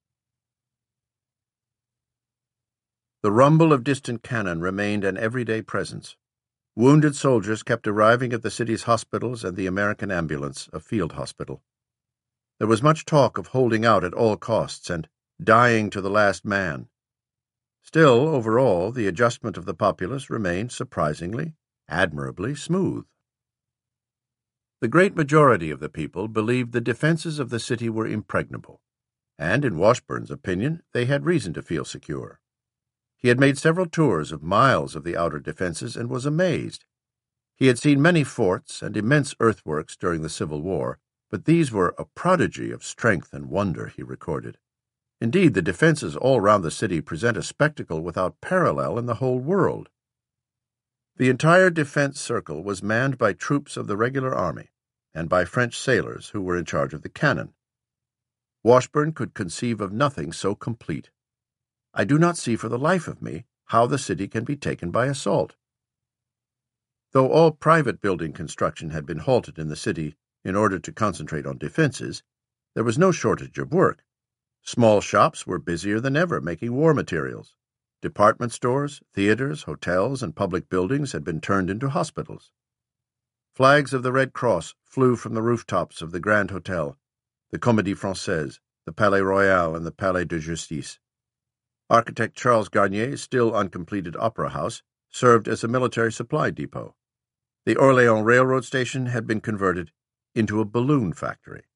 The rumble of distant cannon remained an everyday presence. Wounded soldiers kept arriving at the city's hospitals and the American ambulance, a field hospital. There was much talk of holding out at all costs and dying to the last man. Still, overall, the adjustment of the populace remained surprisingly, admirably smooth. The great majority of the people believed the defenses of the city were impregnable, and in Washburn's opinion they had reason to feel secure. He had made several tours of miles of the outer defenses and was amazed. He had seen many forts and immense earthworks during the Civil War, but these were a prodigy of strength and wonder, he recorded. Indeed, the defenses all round the city present a spectacle without parallel in the whole world. The entire defense circle was manned by troops of the regular army and by French sailors who were in charge of the cannon. Washburn could conceive of nothing so complete. I do not see for the life of me how the city can be taken by assault. Though all private building construction had been halted in the city in order to concentrate on defenses, there was no shortage of work. Small shops were busier than ever making war materials. Department stores, theaters, hotels, and public buildings had been turned into hospitals. Flags of the Red Cross flew from the rooftops of the Grand Hotel, the Comédie Française, the Palais Royal, and the Palais de Justice. Architect Charles Garnier's still uncompleted opera house served as a military supply depot. The Orléans railroad station had been converted into a balloon factory.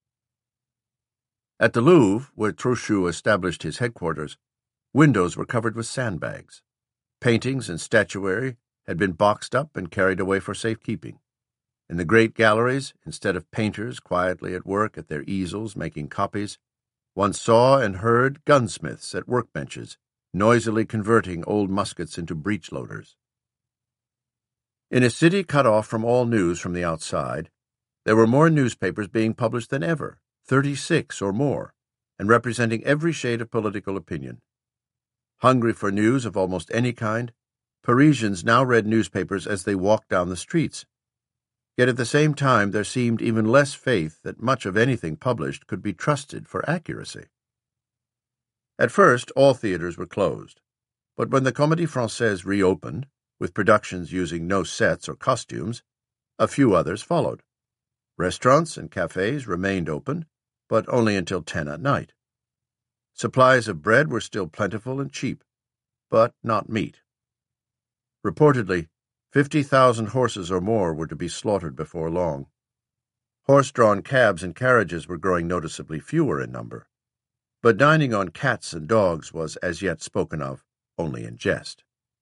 At the Louvre, where Trochu established his headquarters, windows were covered with sandbags. Paintings and statuary had been boxed up and carried away for safekeeping. In the great galleries, instead of painters quietly at work at their easels making copies, one saw and heard gunsmiths at workbenches, noisily converting old muskets into breech-loaders. In a city cut off from all news from the outside, there were more newspapers being published than ever, 36 or more, and representing every shade of political opinion. Hungry for news of almost any kind, Parisians now read newspapers as they walked down the streets. Yet at the same time there seemed even less faith that much of anything published could be trusted for accuracy. At first, all theaters were closed, but when the Comédie Française reopened, with productions using no sets or costumes, a few others followed. Restaurants and cafes remained open, but only until 10 at night. Supplies of bread were still plentiful and cheap, but not meat. Reportedly, 50,000 horses or more were to be slaughtered before long. Horse-drawn cabs and carriages were growing noticeably fewer in number, but dining on cats and dogs was as yet spoken of only in jest.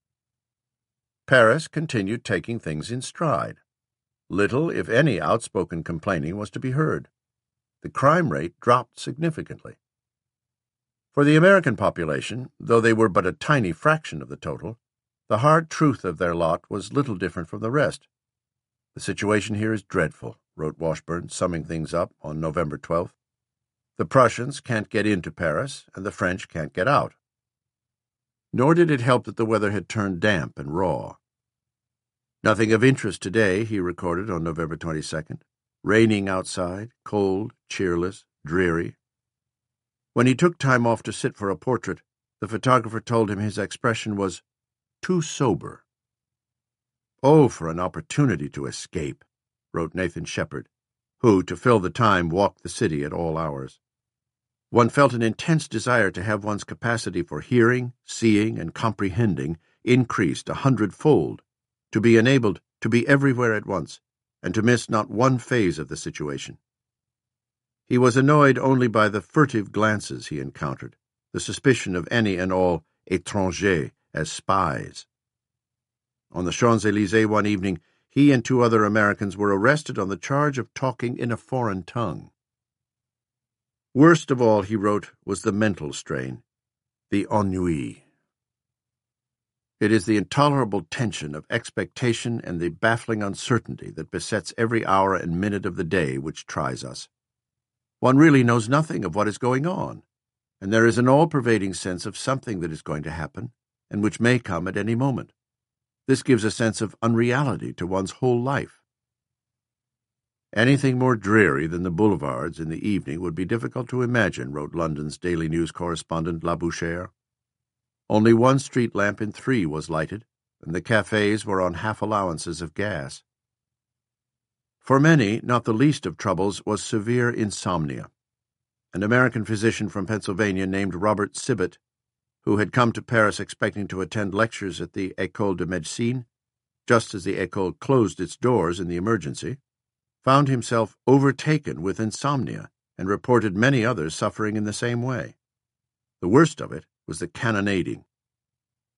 Paris continued taking things in stride. Little, if any, outspoken complaining was to be heard. The crime rate dropped significantly. For the American population, though they were but a tiny fraction of the total, the hard truth of their lot was little different from the rest. "The situation here is dreadful," wrote Washburn, summing things up on November 12th. "The Prussians can't get into Paris, and the French can't get out." Nor did it help that the weather had turned damp and raw. "Nothing of interest today," he recorded on November 22nd. "Raining outside, cold, cheerless, dreary." When he took time off to sit for a portrait, the photographer told him his expression was too sober. "Oh, for an opportunity to escape," wrote Nathan Shepard, who, to fill the time, walked the city at all hours. One felt an intense desire to have one's capacity for hearing, seeing, and comprehending increased 100-fold, to be enabled to be everywhere at once, and to miss not one phase of the situation. He was annoyed only by the furtive glances he encountered, the suspicion of any and all étrangers as spies. On the Champs-Élysées one evening, he and 2 other Americans were arrested on the charge of talking in a foreign tongue. Worst of all, he wrote, was the mental strain, the ennui. "It is the intolerable tension of expectation and the baffling uncertainty that besets every hour and minute of the day which tries us. One really knows nothing of what is going on, and there is an all-pervading sense of something that is going to happen, and which may come at any moment. This gives a sense of unreality to one's whole life." Anything more dreary than the boulevards in the evening would be difficult to imagine, wrote London's Daily News correspondent Labouchere. Only 1 street lamp in 3 was lighted, and the cafes were on half allowances of gas. For many, not the least of troubles was severe insomnia. An American physician from Pennsylvania named Robert Sibbett, who had come to Paris expecting to attend lectures at the École de Médecine, just as the École closed its doors in the emergency, found himself overtaken with insomnia and reported many others suffering in the same way. The worst of it was the cannonading.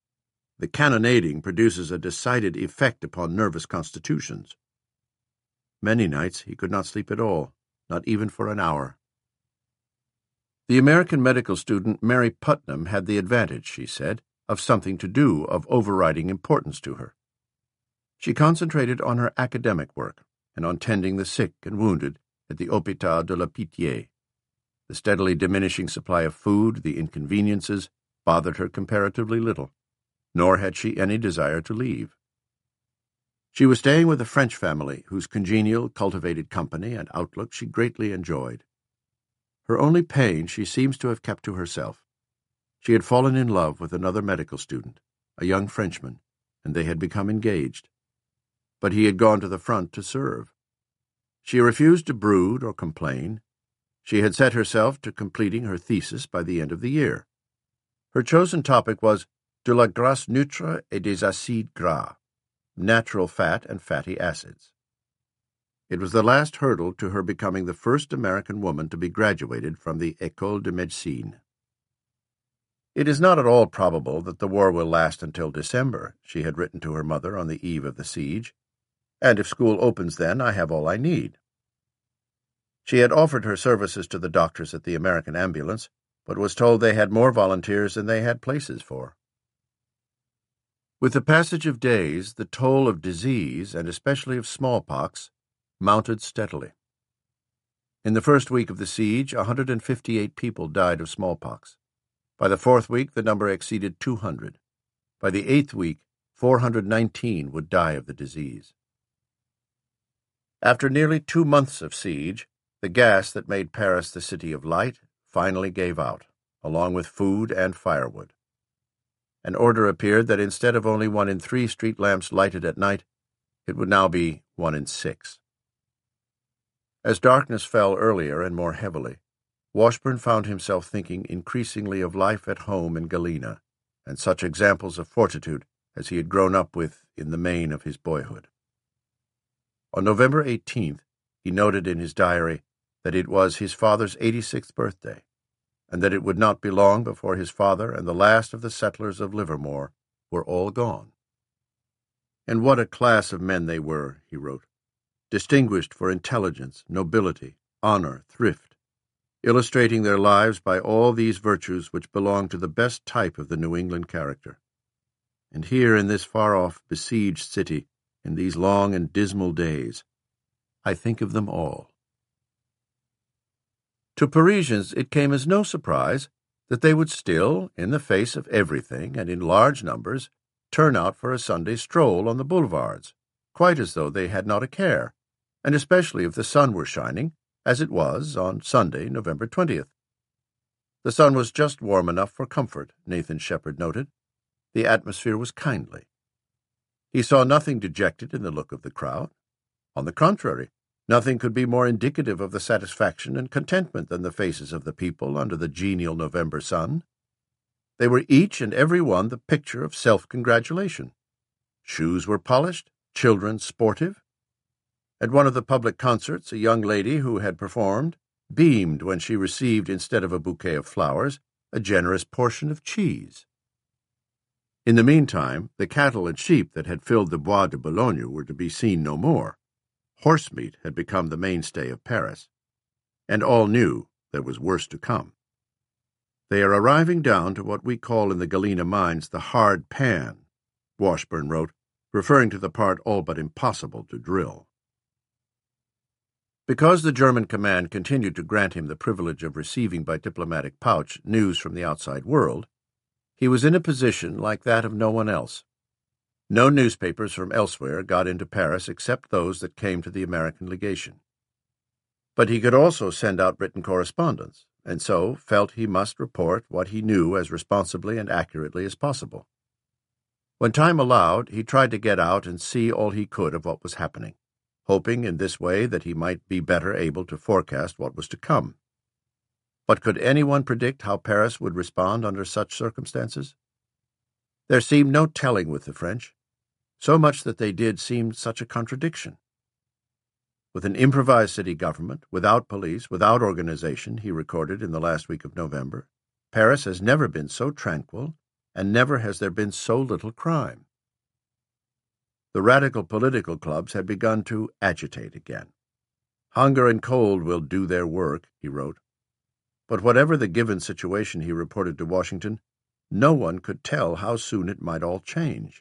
The cannonading produces a decided effect upon nervous constitutions. Many nights he could not sleep at all, not even for an hour. The American medical student Mary Putnam had the advantage, she said, of something to do of overriding importance to her. She concentrated on her academic work and on tending the sick and wounded at the Hôpital de la Pitié. The steadily diminishing supply of food, the inconveniences, bothered her comparatively little, nor had she any desire to leave. She was staying with a French family whose congenial, cultivated company and outlook she greatly enjoyed. Her only pain she seems to have kept to herself. She had fallen in love with another medical student, a young Frenchman, and they had become engaged. But he had gone to the front to serve. She refused to brood or complain. She had set herself to completing her thesis by the end of the year. Her chosen topic was de la graisse neutre et des acides gras, natural fat and fatty acids. It was the last hurdle to her becoming the first American woman to be graduated from the École de Médecine. "It is not at all probable that the war will last until December," she had written to her mother on the eve of the siege, "and if school opens then, I have all I need." She had offered her services to the doctors at the American ambulance, but was told they had more volunteers than they had places for. With the passage of days, the toll of disease, and especially of smallpox, mounted steadily. In the first week of the siege, 158 people died of smallpox. By the fourth week, the number exceeded 200. By the eighth week, 419 would die of the disease. After nearly 2 months of siege, the gas that made Paris the city of light finally gave out, along with food and firewood. An order appeared that instead of only 1 in 3 street lamps lighted at night, it would now be 1 in 6. As darkness fell earlier and more heavily, Washburn found himself thinking increasingly of life at home in Galena, and such examples of fortitude as he had grown up with in the Maine of his boyhood. On November 18th, he noted in his diary that it was his father's 86th birthday, and that it would not be long before his father and the last of the settlers of Livermore were all gone. "And what a class of men they were," he wrote, "distinguished for intelligence, nobility, honor, thrift, illustrating their lives by all these virtues which belong to the best type of the New England character. And here in this far-off, besieged city, in these long and dismal days, I think of them all." To Parisians it came as no surprise that they would still, in the face of everything and in large numbers, turn out for a Sunday stroll on the boulevards, quite as though they had not a care, and especially if the sun were shining, as it was on Sunday, November 20th. The sun was just warm enough for comfort, Nathan Shepard noted. The atmosphere was kindly. He saw nothing dejected in the look of the crowd. On the contrary, nothing could be more indicative of the satisfaction and contentment than the faces of the people under the genial November sun. They were each and every one the picture of self-congratulation. Shoes were polished, children sportive. At one of the public concerts, a young lady who had performed beamed when she received, instead of a bouquet of flowers, a generous portion of cheese. In the meantime, the cattle and sheep that had filled the Bois de Boulogne were to be seen no more. Horsemeat had become the mainstay of Paris, and all knew there was worse to come. "They are arriving down to what we call in the Galena mines the hard pan," Washburn wrote, referring to the part all but impossible to drill. Because the German command continued to grant him the privilege of receiving by diplomatic pouch news from the outside world, he was in a position like that of no one else. No newspapers from elsewhere got into Paris except those that came to the American legation. But he could also send out written correspondence, and so felt he must report what he knew as responsibly and accurately as possible. When time allowed, he tried to get out and see all he could of what was happening, hoping in this way that he might be better able to forecast what was to come. But could anyone predict how Paris would respond under such circumstances? There seemed no telling with the French. So much that they did seemed such a contradiction. With an improvised city government, without police, without organization, he recorded in the last week of November, Paris has never been so tranquil and never has there been so little crime. The radical political clubs had begun to agitate again. Hunger and cold will do their work, he wrote. But whatever the given situation, he reported to Washington, no one could tell how soon it might all change.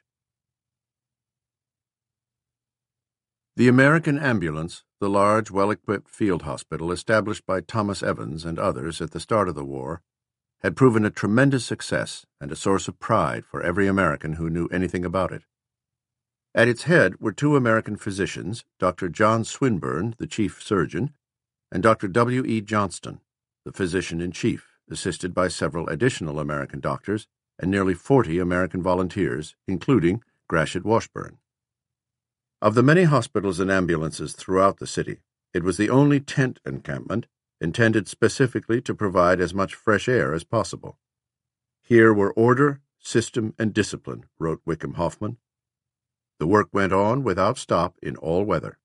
The American Ambulance, the large, well-equipped field hospital established by Thomas Evans and others at the start of the war, had proven a tremendous success and a source of pride for every American who knew anything about it. At its head were two American physicians, Dr. John Swinburne, the chief surgeon, and Dr. W. E. Johnston, the physician-in-chief, assisted by several additional American doctors and nearly 40 American volunteers, including Gratiot Washburn. Of the many hospitals and ambulances throughout the city, it was the only tent encampment intended specifically to provide as much fresh air as possible. Here were order, system, and discipline, wrote Wickham Hoffman. The work went on without stop in all weather.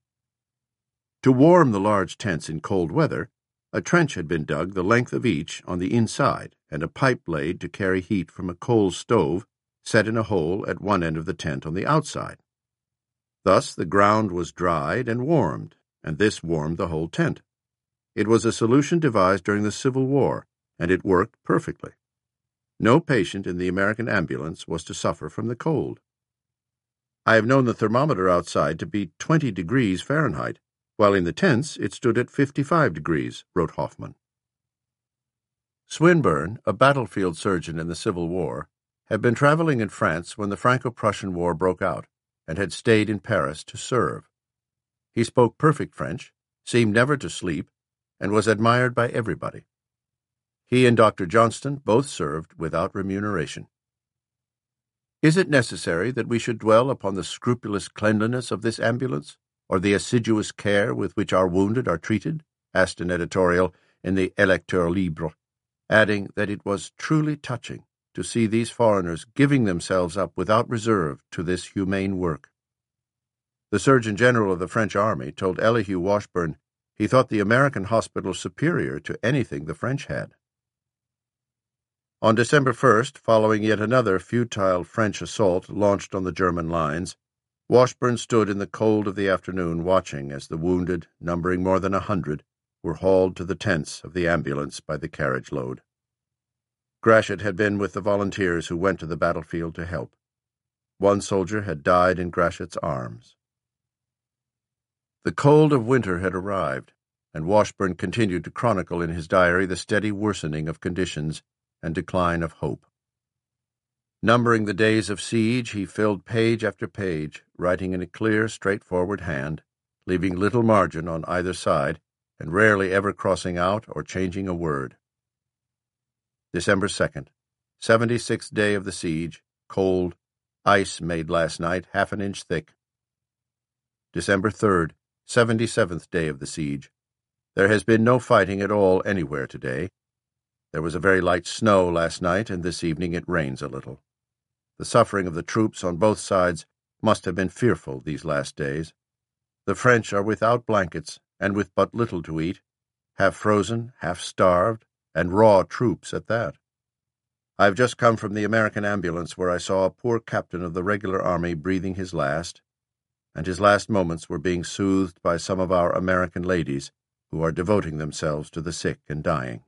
To warm the large tents in cold weather, a trench had been dug the length of each on the inside and a pipe laid to carry heat from a coal stove set in a hole at one end of the tent on the outside. Thus the ground was dried and warmed, and this warmed the whole tent. It was a solution devised during the Civil War, and it worked perfectly. No patient in the American ambulance was to suffer from the cold. I have known the thermometer outside to be 20 degrees Fahrenheit, while in the tents it stood at 55 degrees, wrote Hoffman. Swinburne, a battlefield surgeon in the Civil War, had been traveling in France when the Franco-Prussian War broke out, and had stayed in Paris to serve. He spoke perfect French, seemed never to sleep, and was admired by everybody. He and Dr. Johnston both served without remuneration. Is it necessary that we should dwell upon the scrupulous cleanliness of this ambulance, or the assiduous care with which our wounded are treated? Asked an editorial in the Electeur Libre, adding that it was truly touching to see these foreigners giving themselves up without reserve to this humane work. The Surgeon General of the French Army told Elihu Washburn he thought the American hospital superior to anything the French had. On December 1st, following yet another futile French assault launched on the German lines, Washburn stood in the cold of the afternoon watching as the wounded, numbering more than 100, were hauled to the tents of the ambulance by the carriage load. Gratiot had been with the volunteers who went to the battlefield to help. One soldier had died in Gratiot's arms. The cold of winter had arrived, and Washburn continued to chronicle in his diary the steady worsening of conditions and decline of hope. Numbering the days of siege, he filled page after page, writing in a clear, straightforward hand, leaving little margin on either side, and rarely ever crossing out or changing a word. December 2nd, 76th day of the siege, cold, ice made last night 1/2 inch thick. December 3rd, 77th day of the siege. There has been no fighting at all anywhere today. There was a very light snow last night, and this evening it rains a little. The suffering of the troops on both sides must have been fearful these last days. The French are without blankets and with but little to eat, half frozen, half starved, and raw troops at that. I have just come from the American ambulance where I saw a poor captain of the regular army breathing his last, and his last moments were being soothed by some of our American ladies who are devoting themselves to the sick and dying.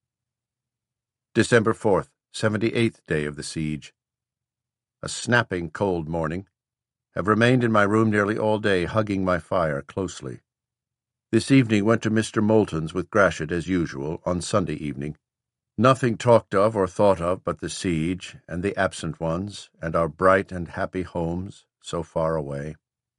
December 4th, 78th day of the siege. A snapping cold morning. Have remained in my room nearly all day, hugging my fire closely. This evening went to Mr. Moulton's with Gratiot as usual on Sunday evening. Nothing talked of or thought of but the siege and the absent ones and our bright and happy homes so far away.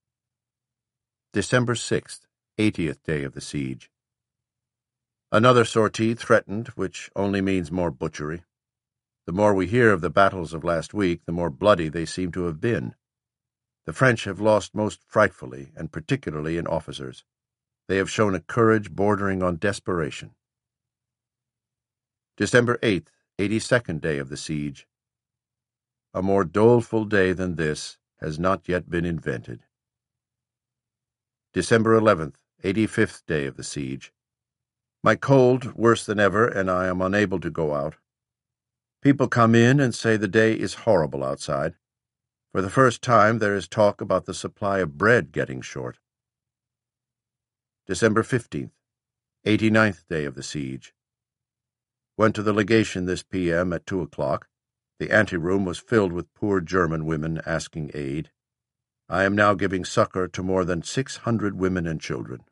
December 6th, 80th day of the siege. Another sortie threatened, which only means more butchery. The more we hear of the battles of last week, the more bloody they seem to have been. The French have lost most frightfully, and particularly in officers. They have shown a courage bordering on desperation. December 8th, 82nd day of the siege. A more doleful day than this has not yet been invented. December 11th, 85th day of the siege. My cold worse than ever, and I am unable to go out. People come in and say the day is horrible outside. For the first time, there is talk about the supply of bread getting short. December 15th, 89th day of the siege. Went to the legation this p.m. at 2 o'clock. The anteroom was filled with poor German women asking aid. I am now giving succor to more than 600 women and children.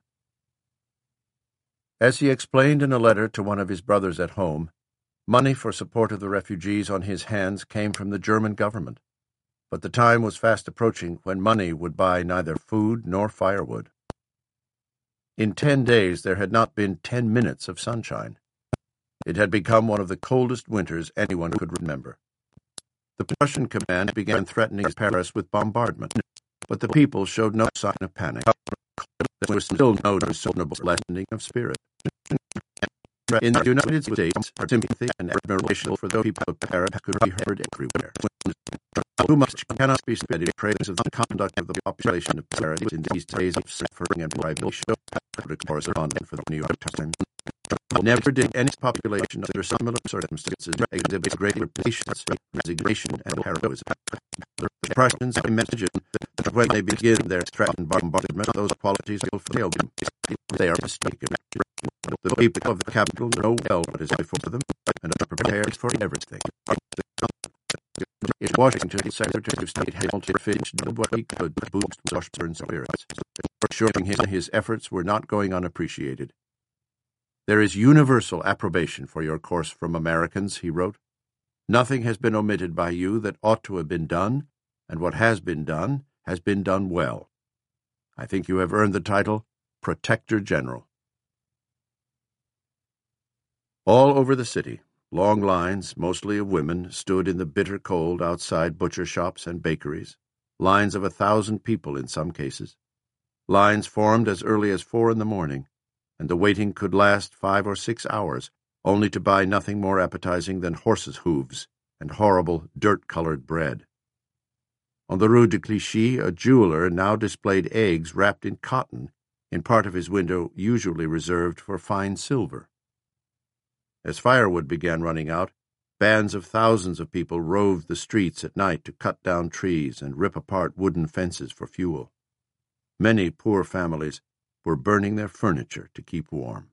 As he explained in a letter to one of his brothers at home, money for support of the refugees on his hands came from the German government, but the time was fast approaching when money would buy neither food nor firewood. In 10 days there had not been 10 minutes of sunshine. It had become one of the coldest winters anyone could remember. The Prussian command began threatening Paris with bombardment, but the people showed no sign of panic. There was still no discernible lessening of spirit. In the United States, sympathy and admiration for the people of Paris could be heard everywhere. Too much cannot be said in praise of the conduct of the population of Paris in these days of suffering and privation, a correspondent for the New York Times. Never did any population under similar circumstances exhibit greater patience, resignation, and heroism. The Prussians imagine that when they begin their threatened bombardment, those qualities will fail them. They are mistaken. The people of the capital know well what is before them and are prepared for everything. In Washington, Secretary of State Hamilton Finch did what he could to boost Washburn's spirits, assuring him his efforts were not going unappreciated. There is universal approbation for your course from Americans, he wrote. Nothing has been omitted by you that ought to have been done, and what has been done well. I think you have earned the title Protector General. All over the city, long lines, mostly of women, stood in the bitter cold outside butcher shops and bakeries, lines of 1,000 people in some cases. Lines formed as early as 4 in the morning, and the waiting could last 5 or 6 hours, only to buy nothing more appetizing than horses' hooves and horrible dirt-colored bread. On the Rue de Clichy, a jeweler now displayed eggs wrapped in cotton in part of his window usually reserved for fine silver. As firewood began running out, bands of thousands of people roved the streets at night to cut down trees and rip apart wooden fences for fuel. Many poor families were burning their furniture to keep warm.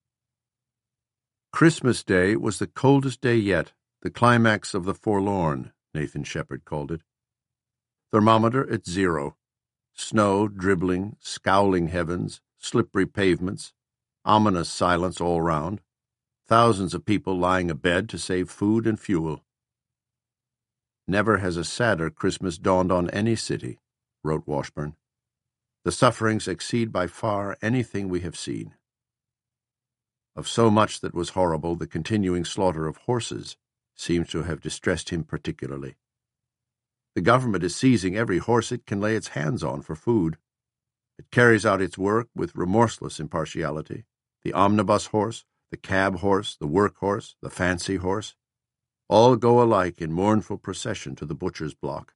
Christmas Day was the coldest day yet, the climax of the forlorn, Nathan Shepard called it. Thermometer at 0, snow dribbling, scowling heavens, slippery pavements, ominous silence all round, thousands of people lying abed to save food and fuel. Never has a sadder Christmas dawned on any city, wrote Washburn. The sufferings exceed by far anything we have seen. Of so much that was horrible, the continuing slaughter of horses seems to have distressed him particularly. The government is seizing every horse it can lay its hands on for food. It carries out its work with remorseless impartiality. The omnibus horse, the cab horse, the work horse, the fancy horse, all go alike in mournful procession to the butcher's block.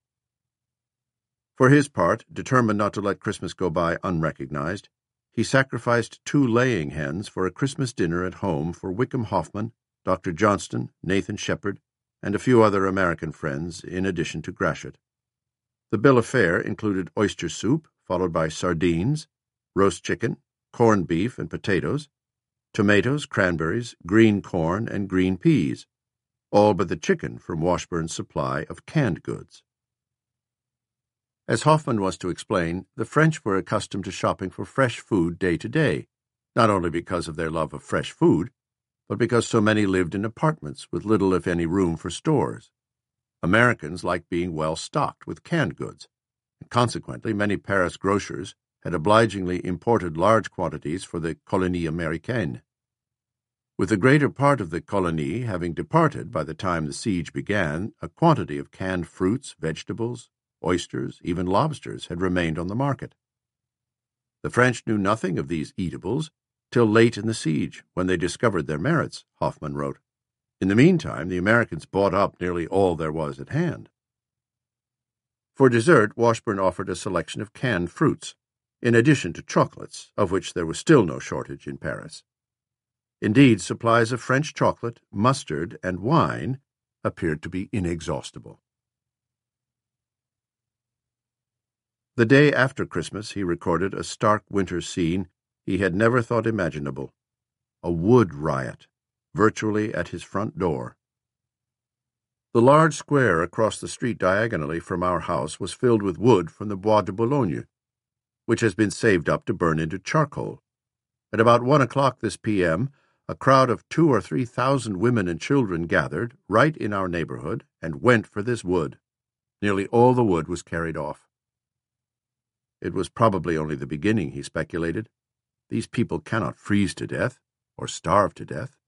For his part, determined not to let Christmas go by unrecognized, he sacrificed 2 laying hens for a Christmas dinner at home for Wickham Hoffman, Dr. Johnston, Nathan Shepard, and a few other American friends, in addition to Gratiot. The bill of fare included oyster soup, followed by sardines, roast chicken, corned beef and potatoes, tomatoes, cranberries, green corn, and green peas, all but the chicken from Washburn's supply of canned goods. As Hoffman was to explain, the French were accustomed to shopping for fresh food day to day, not only because of their love of fresh food, but because so many lived in apartments with little if any room for stores. Americans liked being well stocked with canned goods, and consequently many Paris grocers had obligingly imported large quantities for the Colonie Américaine. With the greater part of the colonie having departed by the time the siege began, a quantity of canned fruits, vegetables, oysters, even lobsters had remained on the market. The French knew nothing of these eatables till late in the siege, when they discovered their merits, Hoffman wrote. In the meantime, the Americans bought up nearly all there was at hand. For dessert, Washburn offered a selection of canned fruits, in addition to chocolates, of which there was still no shortage in Paris. Indeed, supplies of French chocolate, mustard, and wine appeared to be inexhaustible. The day after Christmas, he recorded a stark winter scene he had never thought imaginable: a wood riot, virtually at his front door. The large square across the street diagonally from our house was filled with wood from the Bois de Boulogne, which has been saved up to burn into charcoal. At about 1 o'clock this p.m., a crowd of 2,000 or 3,000 women and children gathered right in our neighborhood and went for this wood. Nearly all the wood was carried off. It was probably only the beginning, he speculated. These people cannot freeze to death or starve to death.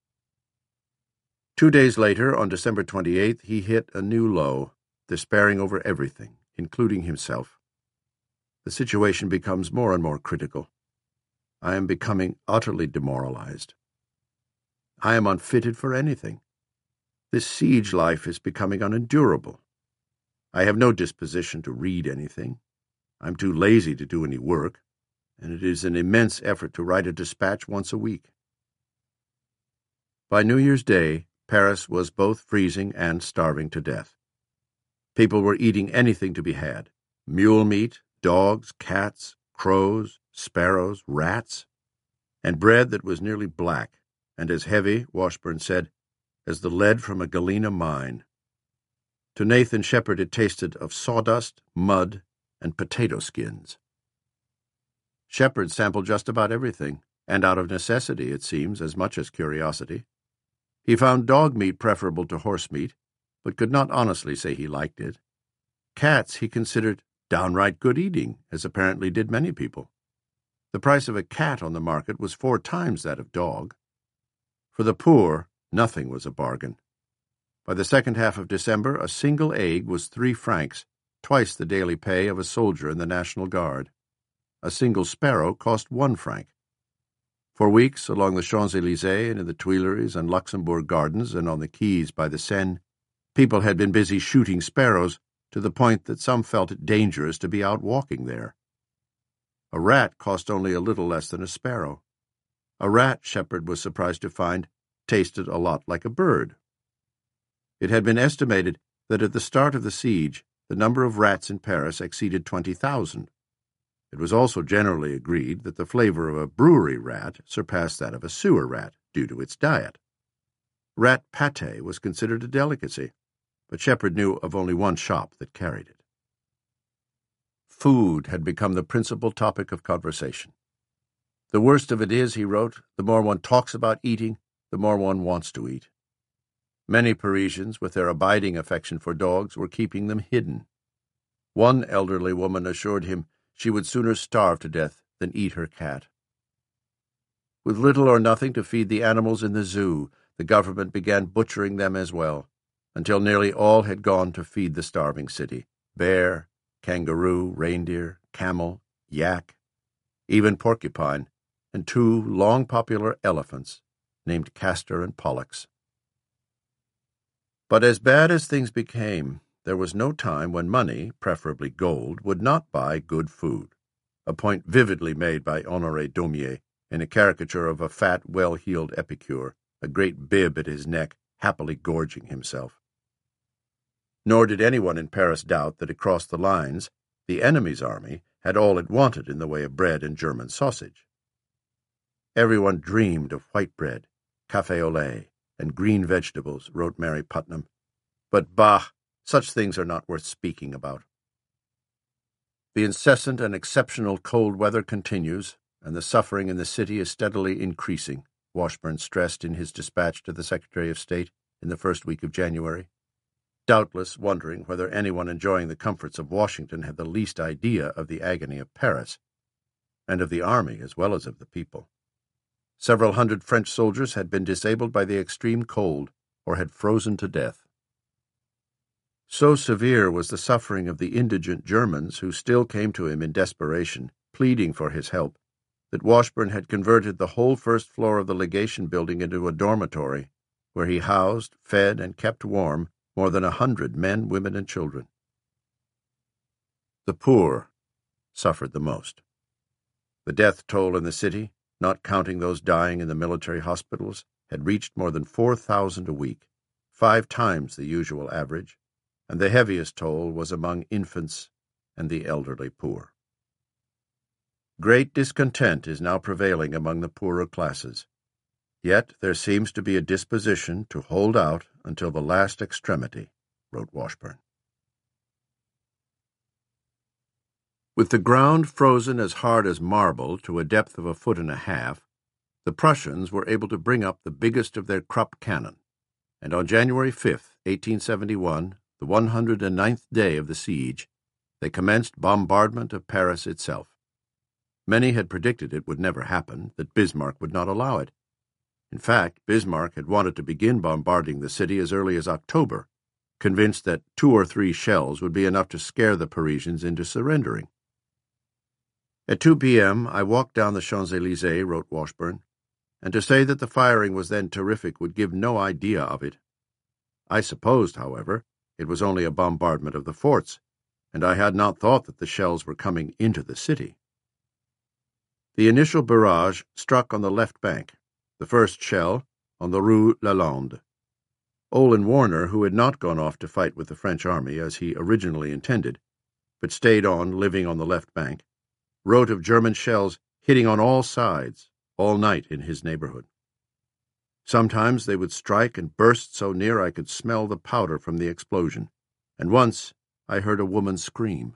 2 days later, on December 28th, he hit a new low, despairing over everything, including himself. The situation becomes more and more critical. I am becoming utterly demoralized. I am unfitted for anything. This siege life is becoming unendurable. I have no disposition to read anything. I'm too lazy to do any work, and it is an immense effort to write a dispatch once a week. By New Year's Day, Paris was both freezing and starving to death. People were eating anything to be had: mule meat, dogs, cats, crows, sparrows, rats, and bread that was nearly black, and as heavy, Washburn said, as the lead from a galena mine. To Nathan Shepard it tasted of sawdust, mud, and potato skins. Shepard sampled just about everything, and out of necessity, it seems, as much as curiosity. He found dog meat preferable to horse meat, but could not honestly say he liked it. Cats he considered downright good eating, as apparently did many people. The price of a cat on the market was 4 times that of dog. For the poor, nothing was a bargain. By the second half of December, a single egg was 3 francs, twice the daily pay of a soldier in the National Guard. A single sparrow cost 1 franc. For weeks, along the Champs-Élysées and in the Tuileries and Luxembourg Gardens and on the quays by the Seine, people had been busy shooting sparrows to the point that some felt it dangerous to be out walking there. A rat cost only a little less than a sparrow. A rat, Shepard was surprised to find, tasted a lot like a bird. It had been estimated that at the start of the siege, the number of rats in Paris exceeded 20,000. It was also generally agreed that the flavor of a brewery rat surpassed that of a sewer rat due to its diet. Rat pâté was considered a delicacy, but Shepard knew of only one shop that carried it. Food had become the principal topic of conversation. The worst of it is, he wrote, the more one talks about eating, the more one wants to eat. Many Parisians, with their abiding affection for dogs, were keeping them hidden. One elderly woman assured him she would sooner starve to death than eat her cat. With little or nothing to feed the animals in the zoo, the government began butchering them as well, until nearly all had gone to feed the starving city: bear, kangaroo, reindeer, camel, yak, even porcupine, and 2 long-popular elephants named Castor and Pollux. But as bad as things became, there was no time when money, preferably gold, would not buy good food, a point vividly made by Honoré Daumier in a caricature of a fat, well-heeled epicure, a great bib at his neck, happily gorging himself. Nor did anyone in Paris doubt that across the lines, the enemy's army had all it wanted in the way of bread and German sausage. Everyone dreamed of white bread, café au lait, and green vegetables, wrote Mary Putnam. But bah! Such things are not worth speaking about. The incessant and exceptional cold weather continues, and the suffering in the city is steadily increasing, Washburn stressed in his dispatch to the Secretary of State in the first week of January, doubtless wondering whether anyone enjoying the comforts of Washington had the least idea of the agony of Paris, and of the army as well as of the people. Several hundred French soldiers had been disabled by the extreme cold or had frozen to death. So severe was the suffering of the indigent Germans who still came to him in desperation, pleading for his help, that Washburn had converted the whole first floor of the legation building into a dormitory, where he housed, fed, and kept warm more than 100 men, women, and children. The poor suffered the most. The death toll in the city, not counting those dying in the military hospitals, had reached more than 4,000 a week, 5 times the usual average, and the heaviest toll was among infants and the elderly poor. Great discontent is now prevailing among the poorer classes. Yet there seems to be a disposition to hold out until the last extremity, wrote Washburn. With the ground frozen as hard as marble to a depth of 1.5 feet, the Prussians were able to bring up the biggest of their Krupp cannon, and on January 5, 1871, the 109th day of the siege, they commenced bombardment of Paris itself. Many had predicted it would never happen, that Bismarck would not allow it. In fact, Bismarck had wanted to begin bombarding the city as early as October, convinced that 2 or 3 shells would be enough to scare the Parisians into surrendering. At 2 p.m., I walked down the Champs-Élysées, wrote Washburn, and to say that the firing was then terrific would give no idea of it. I supposed, however, it was only a bombardment of the forts, and I had not thought that the shells were coming into the city. The initial barrage struck on the left bank, the first shell on the Rue Lalande. Olin Warner, who had not gone off to fight with the French army as he originally intended, but stayed on living on the left bank, wrote of German shells hitting on all sides all night in his neighborhood. Sometimes they would strike and burst so near I could smell the powder from the explosion, and once I heard a woman scream.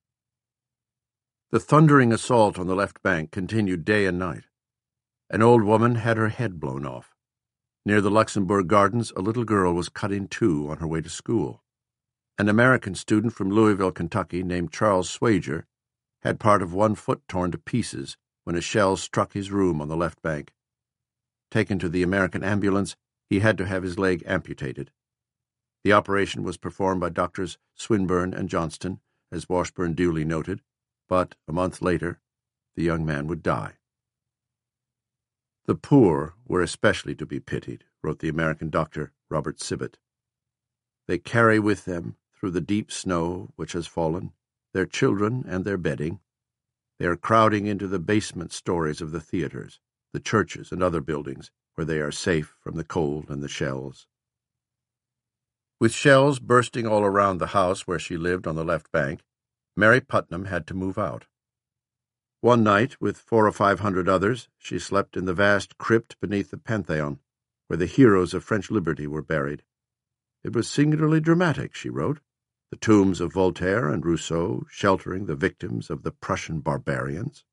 The thundering assault on the left bank continued day and night. An old woman had her head blown off. Near the Luxembourg Gardens, a little girl was cut in 2 on her way to school. An American student from Louisville, Kentucky, named Charles Swager, had part of 1 foot torn to pieces when a shell struck his room on the left bank. Taken to the American ambulance, he had to have his leg amputated. The operation was performed by Doctors Swinburne and Johnston, as Washburn duly noted, but a month later, the young man would die. The poor were especially to be pitied, wrote the American doctor Robert Sibbett. They carry with them, through the deep snow which has fallen, their children and their bedding. They are crowding into the basement stories of the theaters, the churches and other buildings, where they are safe from the cold and the shells. With shells bursting all around the house where she lived on the left bank, Mary Putnam had to move out. One night, with 400 or 500 others, she slept in the vast crypt beneath the Pantheon, where the heroes of French liberty were buried. It was singularly dramatic, she wrote, the tombs of Voltaire and Rousseau sheltering the victims of the Prussian barbarians.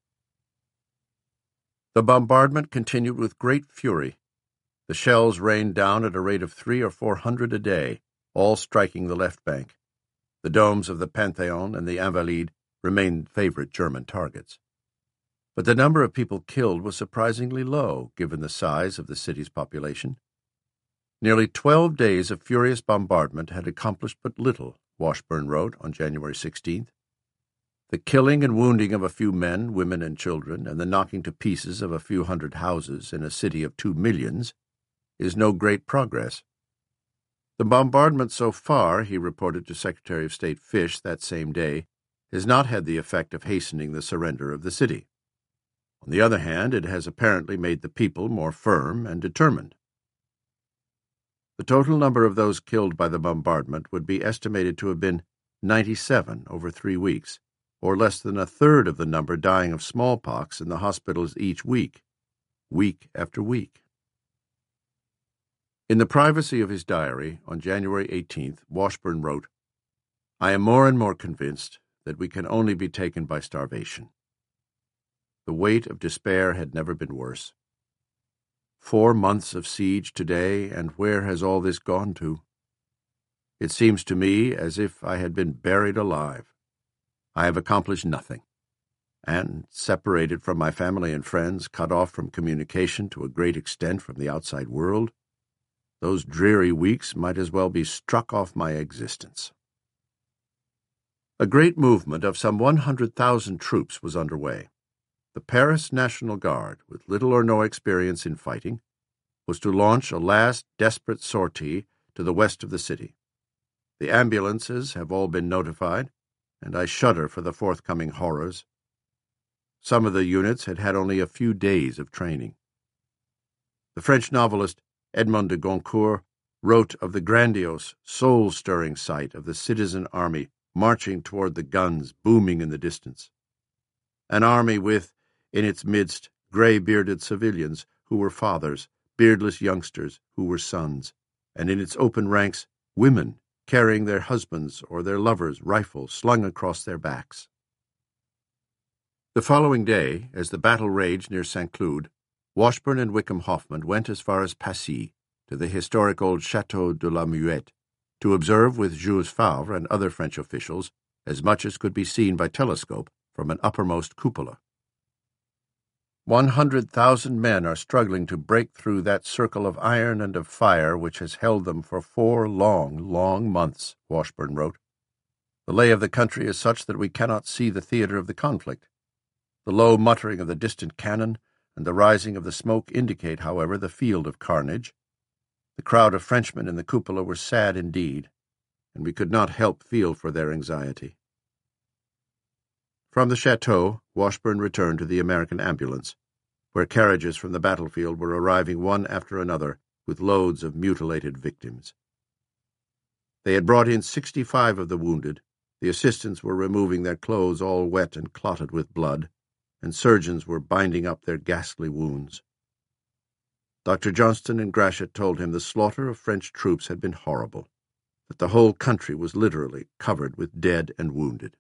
The bombardment continued with great fury. The shells rained down at a rate of 300 or 400 a day, all striking the left bank. The domes of the Pantheon and the Invalides remained favorite German targets. But the number of people killed was surprisingly low, given the size of the city's population. Nearly 12 days of furious bombardment had accomplished but little, Washburn wrote on January 16th. The killing and wounding of a few men, women, and children, and the knocking to pieces of a few hundred houses in a city of 2 millions is no great progress. The bombardment so far, he reported to Secretary of State Fish that same day, has not had the effect of hastening the surrender of the city. On the other hand, it has apparently made the people more firm and determined. The total number of those killed by the bombardment would be estimated to have been 97 over 3 weeks, or less than a third of the number dying of smallpox in the hospitals each week after week. In the privacy of his diary, on January 18th, Washburn wrote, "I am more and more convinced that we can only be taken by starvation." The weight of despair had never been worse. 4 months of siege today, and where has all this gone to? It seems to me as if I had been buried alive. I have accomplished nothing, and, separated from my family and friends, cut off from communication to a great extent from the outside world, those dreary weeks might as well be struck off my existence. A great movement of some 100,000 troops was underway. The Paris National Guard, with little or no experience in fighting, was to launch a last desperate sortie to the west of the city. The ambulances have all been notified, and I shudder for the forthcoming horrors. Some of the units had had only a few days of training. The French novelist Edmond de Goncourt wrote of the grandiose, soul-stirring sight of the citizen army marching toward the guns booming in the distance. An army with, in its midst, gray-bearded civilians who were fathers, beardless youngsters who were sons, and in its open ranks, women carrying their husbands' or their lovers' rifles slung across their backs. The following day, as the battle raged near St. Cloud, Washburn and Wickham Hoffman went as far as Passy, to the historic old Château de la Muette, to observe with Jules Favre and other French officials as much as could be seen by telescope from an uppermost cupola. 100,000 men are struggling to break through that circle of iron and of fire which has held them for 4 long, long months, Washburn wrote. The lay of the country is such that we cannot see the theater of the conflict. The low muttering of the distant cannon and the rising of the smoke indicate, however, the field of carnage. The crowd of Frenchmen in the cupola were sad indeed, and we could not help feel for their anxiety. From the chateau, Washburn returned to the American ambulance, where carriages from the battlefield were arriving one after another with loads of mutilated victims. They had brought in 65 of the wounded, the assistants were removing their clothes all wet and clotted with blood, and surgeons were binding up their ghastly wounds. Dr. Johnston and Gratiot told him the slaughter of French troops had been horrible, that the whole country was literally covered with dead and wounded.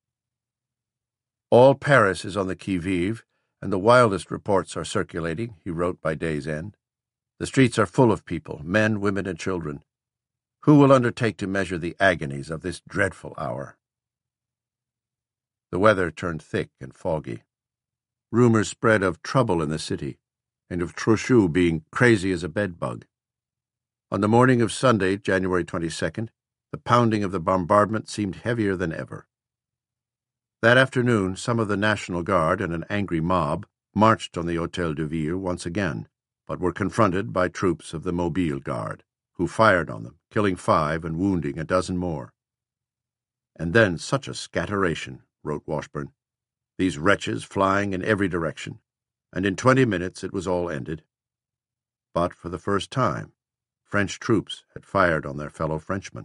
All Paris is on the qui-vive, and the wildest reports are circulating, he wrote by day's end. The streets are full of people, men, women, and children. Who will undertake to measure the agonies of this dreadful hour? The weather turned thick and foggy. Rumors spread of trouble in the city, and of Trochu being crazy as a bedbug. On the morning of Sunday, January 22nd, the pounding of the bombardment seemed heavier than ever. That afternoon, some of the National Guard and an angry mob marched on the Hôtel de Ville once again, but were confronted by troops of the Mobile Guard, who fired on them, killing 5 and wounding a dozen more. And then such a scatteration, wrote Washburn, these wretches flying in every direction, and in 20 minutes it was all ended. But for the first time, French troops had fired on their fellow Frenchmen.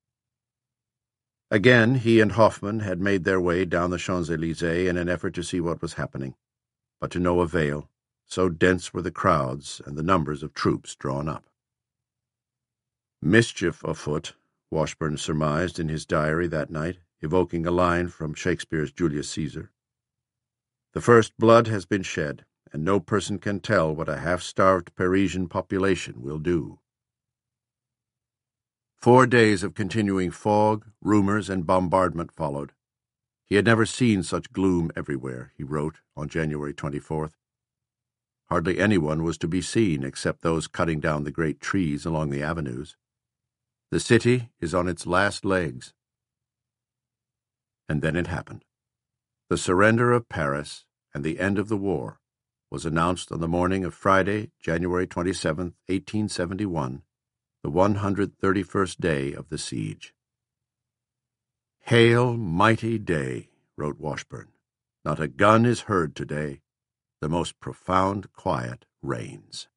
Again, he and Hoffman had made their way down the Champs-Élysées in an effort to see what was happening, but to no avail, so dense were the crowds and the numbers of troops drawn up. Mischief afoot, Washburn surmised in his diary that night, evoking a line from Shakespeare's Julius Caesar. The first blood has been shed, and no person can tell what a half-starved Parisian population will do. 4 days of continuing fog, rumors, and bombardment followed. He had never seen such gloom everywhere, he wrote on January 24th. Hardly anyone was to be seen except those cutting down the great trees along the avenues. The city is on its last legs. And then it happened. The surrender of Paris and the end of the war was announced on the morning of Friday, January 27, 1871, the 131st day of the siege. Hail, mighty day, wrote Washburn. Not a gun is heard today. The most profound quiet reigns.